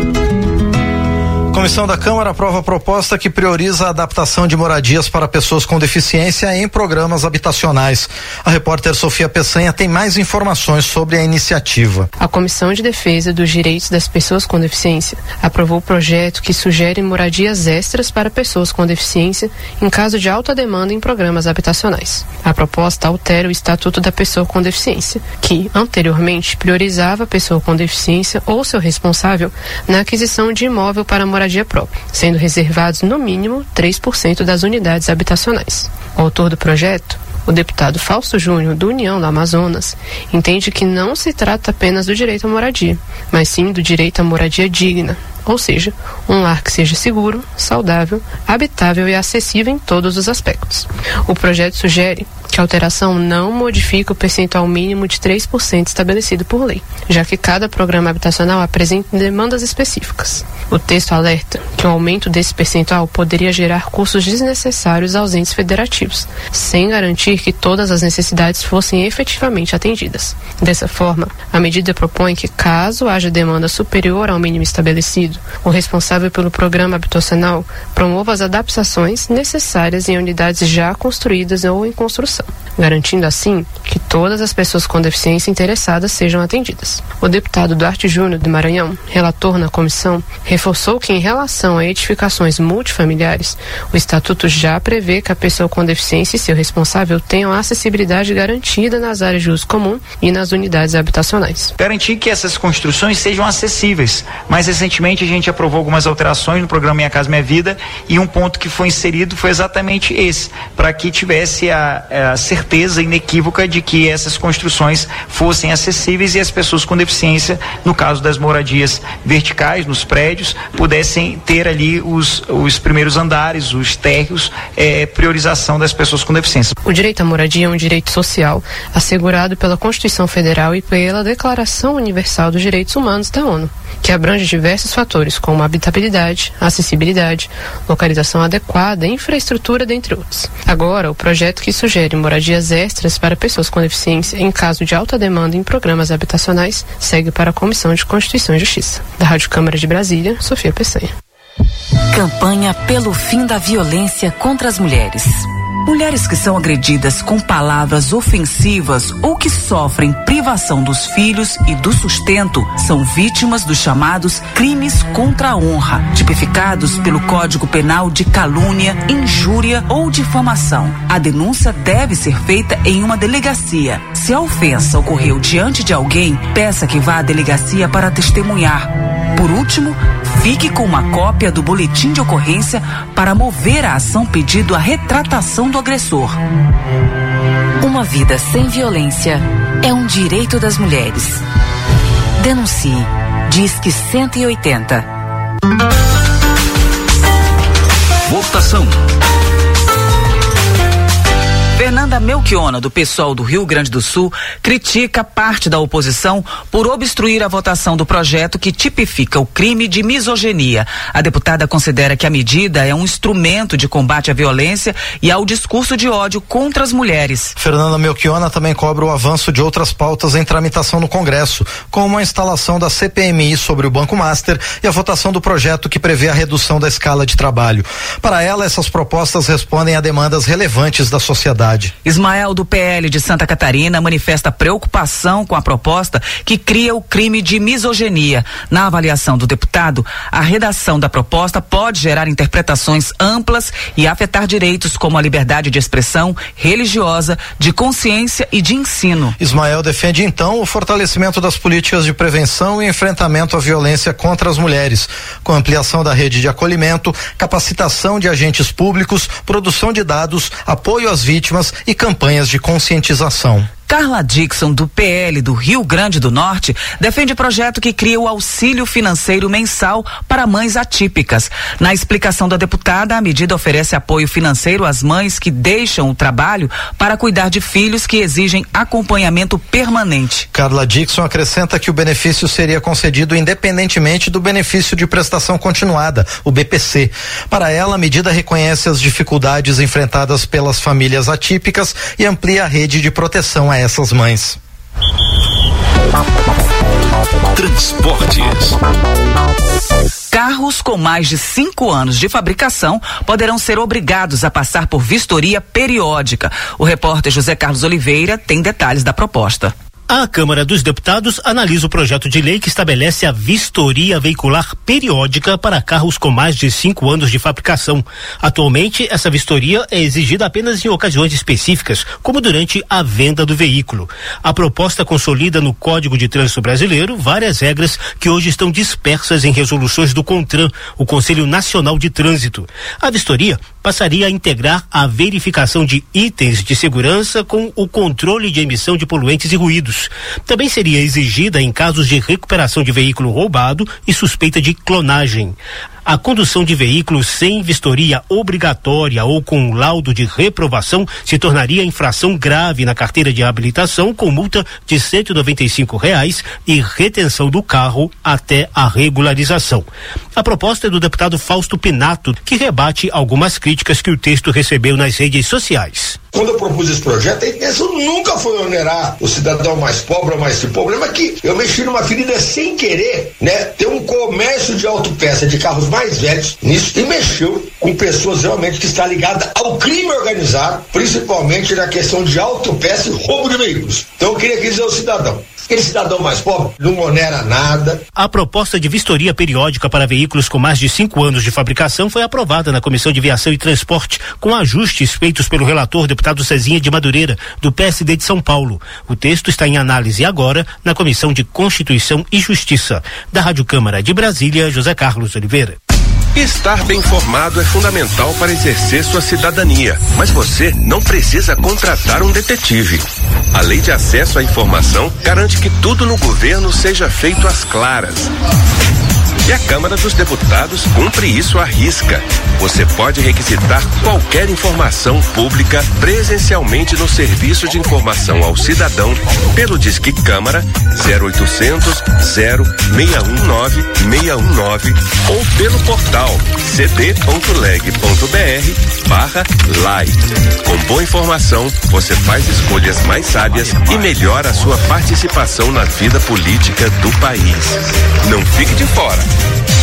Comissão da Câmara aprova a proposta que prioriza a adaptação de moradias para pessoas com deficiência em programas habitacionais. A repórter Sofia Peçanha tem mais informações sobre a iniciativa. A Comissão de Defesa dos Direitos das Pessoas com Deficiência aprovou o projeto que sugere moradias extras para pessoas com deficiência em caso de alta demanda em programas habitacionais. A proposta altera o Estatuto da Pessoa com Deficiência, que anteriormente priorizava a pessoa com deficiência ou seu responsável na aquisição de imóvel para moradia própria, sendo reservados no mínimo 3% das unidades habitacionais. O autor do projeto, o deputado Fausto Júnior, do União do Amazonas, entende que não se trata apenas do direito à moradia, mas sim do direito à moradia digna, ou seja, um lar que seja seguro, saudável, habitável e acessível em todos os aspectos. O projeto sugere que a alteração não modifica o percentual mínimo de 3% estabelecido por lei, já que cada programa habitacional apresenta demandas específicas. O texto alerta que o aumento desse percentual poderia gerar custos desnecessários aos entes federativos, sem garantir que todas as necessidades fossem efetivamente atendidas. Dessa forma, a medida propõe que, caso haja demanda superior ao mínimo estabelecido, o responsável pelo programa habitacional promova as adaptações necessárias em unidades já construídas ou em construção, garantindo assim que todas as pessoas com deficiência interessadas sejam atendidas. O deputado Duarte Júnior, do Maranhão, relator na comissão, reforçou que, em relação a edificações multifamiliares, o Estatuto já prevê que a pessoa com deficiência e seu responsável tenham acessibilidade garantida nas áreas de uso comum e nas unidades habitacionais. Garantir que essas construções sejam acessíveis. Mais recentemente, a gente aprovou algumas alterações no programa Minha Casa Minha Vida e um ponto que foi inserido foi exatamente esse, para que tivesse a certeza inequívoca de que essas construções fossem acessíveis e as pessoas com deficiência, no caso das moradias verticais, nos prédios, pudessem ter ali os primeiros andares, os térreos, priorização das pessoas com deficiência. O direito à moradia é um direito social assegurado pela Constituição Federal e pela Declaração Universal dos Direitos Humanos da ONU, que abrange diversos fatores como habitabilidade, acessibilidade, localização adequada, infraestrutura, dentre outros. Agora, o projeto que sugere moradias extras para pessoas com deficiência em caso de alta demanda em programas habitacionais segue para a Comissão de Constituição e Justiça. Da Rádio Câmara de Brasília, Sofia Peçanha. Campanha pelo fim da violência contra as mulheres. Mulheres que são agredidas com palavras ofensivas ou que sofrem privação dos filhos e do sustento são vítimas dos chamados crimes contra a honra, tipificados pelo Código Penal de calúnia, injúria ou difamação. A denúncia deve ser feita em uma delegacia. Se a ofensa ocorreu diante de alguém, peça que vá à delegacia para testemunhar. Por último, fique com uma cópia do boletim de ocorrência para mover a ação pedindo a retratação do agressor. Uma vida sem violência é um direito das mulheres. Denuncie. Disque 180. Votação. Fernando Fernanda Melchiona, do PSOL do Rio Grande do Sul, critica parte da oposição por obstruir a votação do projeto que tipifica o crime de misoginia. A deputada considera que a medida é um instrumento de combate à violência e ao discurso de ódio contra as mulheres. Fernanda Melchiona também cobra o avanço de outras pautas em tramitação no Congresso, como a instalação da CPMI sobre o Banco Master e a votação do projeto que prevê a redução da escala de trabalho. Para ela, essas propostas respondem a demandas relevantes da sociedade. Ismael, do PL de Santa Catarina, manifesta preocupação com a proposta que cria o crime de misoginia. Na avaliação do deputado, a redação da proposta pode gerar interpretações amplas e afetar direitos como a liberdade de expressão religiosa, de consciência e de ensino. Ismael defende então o fortalecimento das políticas de prevenção e enfrentamento à violência contra as mulheres, com ampliação da rede de acolhimento, capacitação de agentes públicos, produção de dados, apoio às vítimas e campanhas de conscientização. Carla Dixon, do PL do Rio Grande do Norte, defende projeto que cria o auxílio financeiro mensal para mães atípicas. Na explicação da deputada, a medida oferece apoio financeiro às mães que deixam o trabalho para cuidar de filhos que exigem acompanhamento permanente. Carla Dixon acrescenta que o benefício seria concedido independentemente do benefício de prestação continuada, o BPC. Para ela, a medida reconhece as dificuldades enfrentadas pelas famílias atípicas e amplia a rede de proteção a essas mães. Transportes. Carros com mais de 5 anos de fabricação poderão ser obrigados a passar por vistoria periódica. O repórter José Carlos Oliveira tem detalhes da proposta. A Câmara dos Deputados analisa o projeto de lei que estabelece a vistoria veicular periódica para carros com mais de 5 anos de fabricação. Atualmente, essa vistoria é exigida apenas em ocasiões específicas, como durante a venda do veículo. A proposta consolida no Código de Trânsito Brasileiro várias regras que hoje estão dispersas em resoluções do CONTRAN, o Conselho Nacional de Trânsito. A vistoria passaria a integrar a verificação de itens de segurança com o controle de emissão de poluentes e ruídos. Também seria exigida em casos de recuperação de veículo roubado e suspeita de clonagem. A condução de veículos sem vistoria obrigatória ou com laudo de reprovação se tornaria infração grave na carteira de habilitação, com multa de R$195 e retenção do carro até a regularização. A proposta é do deputado Fausto Pinato, que rebate algumas críticas que o texto recebeu nas redes sociais. Quando eu propus esse projeto, a intenção nunca foi onerar o cidadão mais pobre ou mais rico. O problema é que eu mexi numa ferida sem querer, né? Ter um comércio de autopeça de carros mais velhos nisso e mexeu com pessoas realmente que está ligada ao crime organizado, principalmente na questão de autopeça e roubo de veículos. Então eu queria dizer ao cidadão, aquele cidadão mais pobre não onera nada. A proposta de vistoria periódica para veículos com mais de 5 anos de fabricação foi aprovada na Comissão de Viação e Transporte, com ajustes feitos pelo relator deputado Cezinha de Madureira, do PSD de São Paulo. O texto está em análise agora na Comissão de Constituição e Justiça. Da Rádio Câmara de Brasília, José Carlos Oliveira. Estar bem informado é fundamental para exercer sua cidadania, mas você não precisa contratar um detetive. A Lei de Acesso à Informação garante que tudo no governo seja feito às claras. E a Câmara dos Deputados cumpre isso à risca. Você pode requisitar qualquer informação pública presencialmente no Serviço de Informação ao Cidadão pelo Disque Câmara 0800 0619 619 ou pelo portal cd.leg.br/live. Com boa informação, você faz escolhas mais sábias e melhora a sua participação na vida política do país. Não fique de fora.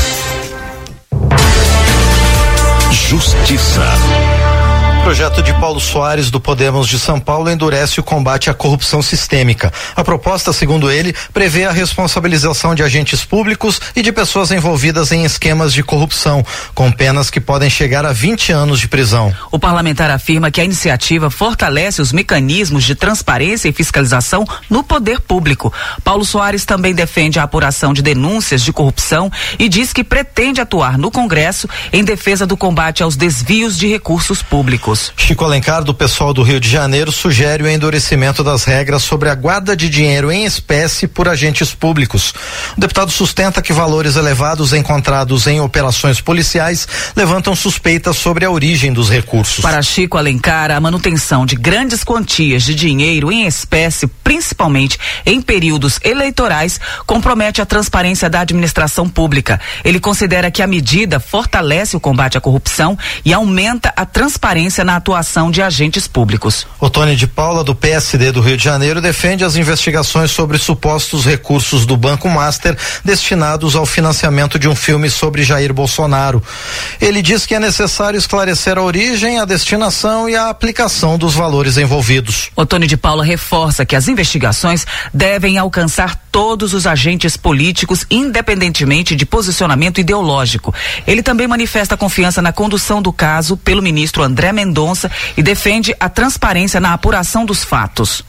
Justiça. O projeto de Paulo Soares, do Podemos de São Paulo, endurece o combate à corrupção sistêmica. A proposta, segundo ele, prevê a responsabilização de agentes públicos e de pessoas envolvidas em esquemas de corrupção, com penas que podem chegar a 20 anos de prisão. O parlamentar afirma que a iniciativa fortalece os mecanismos de transparência e fiscalização no poder público. Paulo Soares também defende a apuração de denúncias de corrupção e diz que pretende atuar no Congresso em defesa do combate aos desvios de recursos públicos. públicos. Chico Alencar, do PSOL do Rio de Janeiro, sugere o endurecimento das regras sobre a guarda de dinheiro em espécie por agentes públicos. O deputado sustenta que valores elevados encontrados em operações policiais levantam suspeitas sobre a origem dos recursos. Para Chico Alencar, a manutenção de grandes quantias de dinheiro em espécie, principalmente em períodos eleitorais, compromete a transparência da administração pública. Ele considera que a medida fortalece o combate à corrupção e aumenta a transparência na atuação de agentes públicos. Otônio de Paula, do PSD do Rio de Janeiro, defende as investigações sobre supostos recursos do Banco Master destinados ao financiamento de um filme sobre Jair Bolsonaro. Ele diz que é necessário esclarecer a origem, a destinação e a aplicação dos valores envolvidos. Otônio de Paula reforça que as investigações devem alcançar todos os agentes políticos, independentemente de posicionamento ideológico. Ele também manifesta confiança na condução do caso pelo ministro André Mendonça e defende a transparência na apuração dos fatos.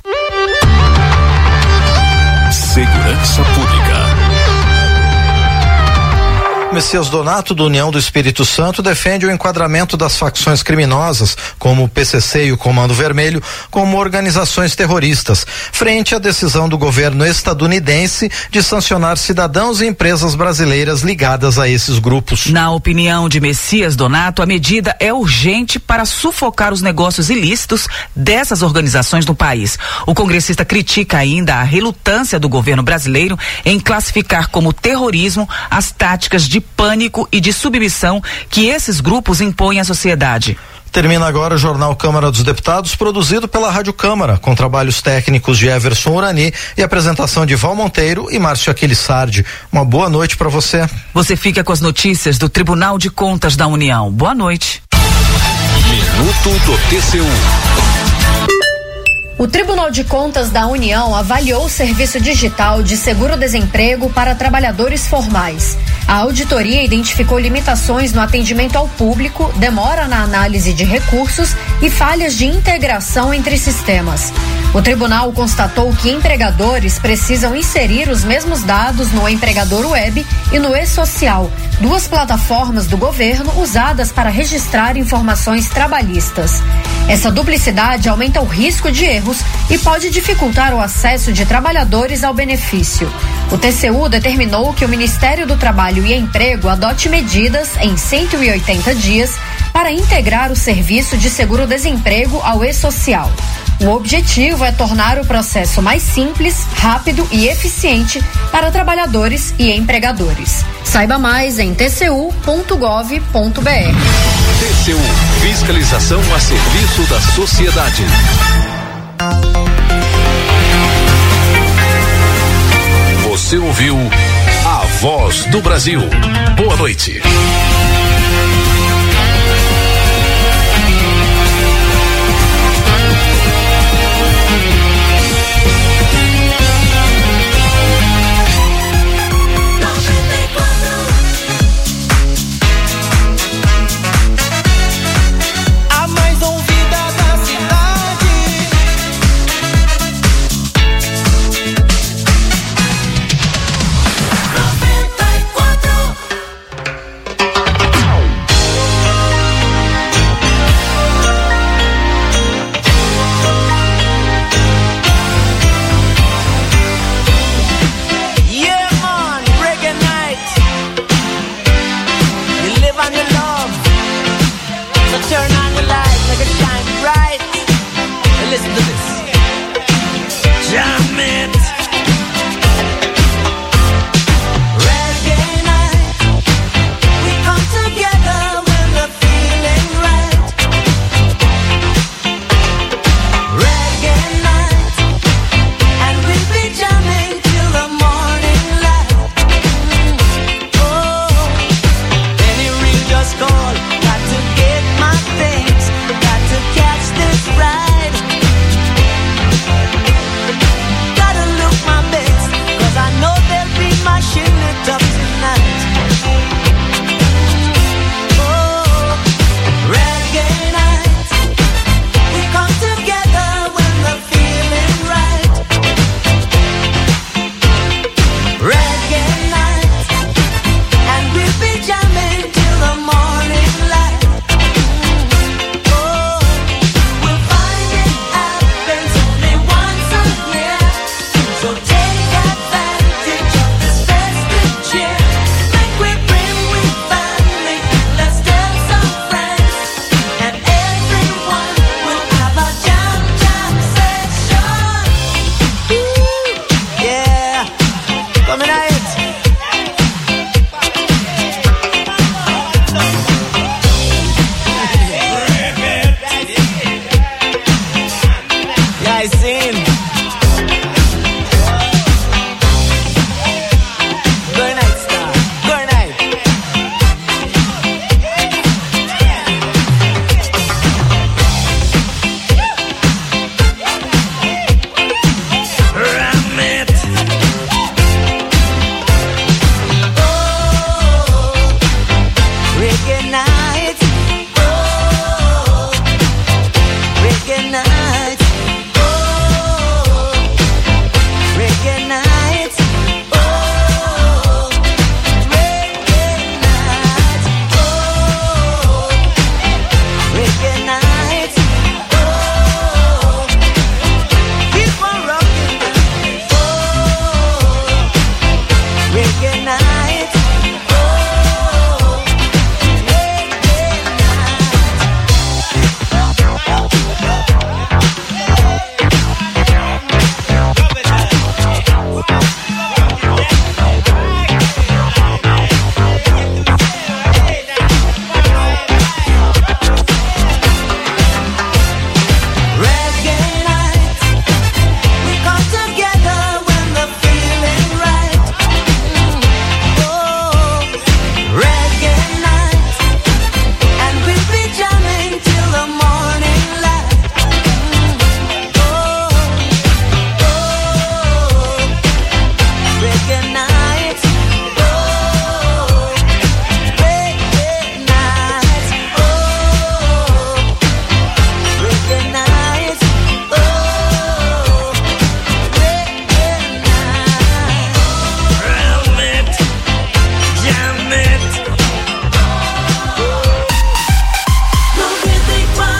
Segurança Pública. Messias Donato, do União do Espírito Santo, defende o enquadramento das facções criminosas, como o PCC e o Comando Vermelho, como organizações terroristas, frente à decisão do governo estadunidense de sancionar cidadãos e empresas brasileiras ligadas a esses grupos. Na opinião de Messias Donato, a medida é urgente para sufocar os negócios ilícitos dessas organizações no país. O congressista critica ainda a relutância do governo brasileiro em classificar como terrorismo as táticas de pânico e de submissão que esses grupos impõem à sociedade. Termina agora o Jornal Câmara dos Deputados, produzido pela Rádio Câmara, com trabalhos técnicos de Everson Urani e apresentação de Val Monteiro e Márcio Aquilissardi. Uma boa noite para você. Você fica com as notícias do Tribunal de Contas da União. Boa noite. Minuto do TCU. O Tribunal de Contas da União avaliou o serviço digital de seguro-desemprego para trabalhadores formais. A auditoria identificou limitações no atendimento ao público, demora na análise de recursos e falhas de integração entre sistemas. O tribunal constatou que empregadores precisam inserir os mesmos dados no Empregador Web e no E-Social, duas plataformas do governo usadas para registrar informações trabalhistas. Essa duplicidade aumenta o risco de erros e pode dificultar o acesso de trabalhadores ao benefício. O TCU determinou que o Ministério do Trabalho e Emprego adote medidas em 180 dias para integrar o serviço de seguro-desemprego ao E-Social. O objetivo é tornar o processo mais simples, rápido e eficiente para trabalhadores e empregadores. Saiba mais em tcu.gov.br. TCU, fiscalização a serviço da sociedade. Você ouviu a Voz do Brasil. Boa noite.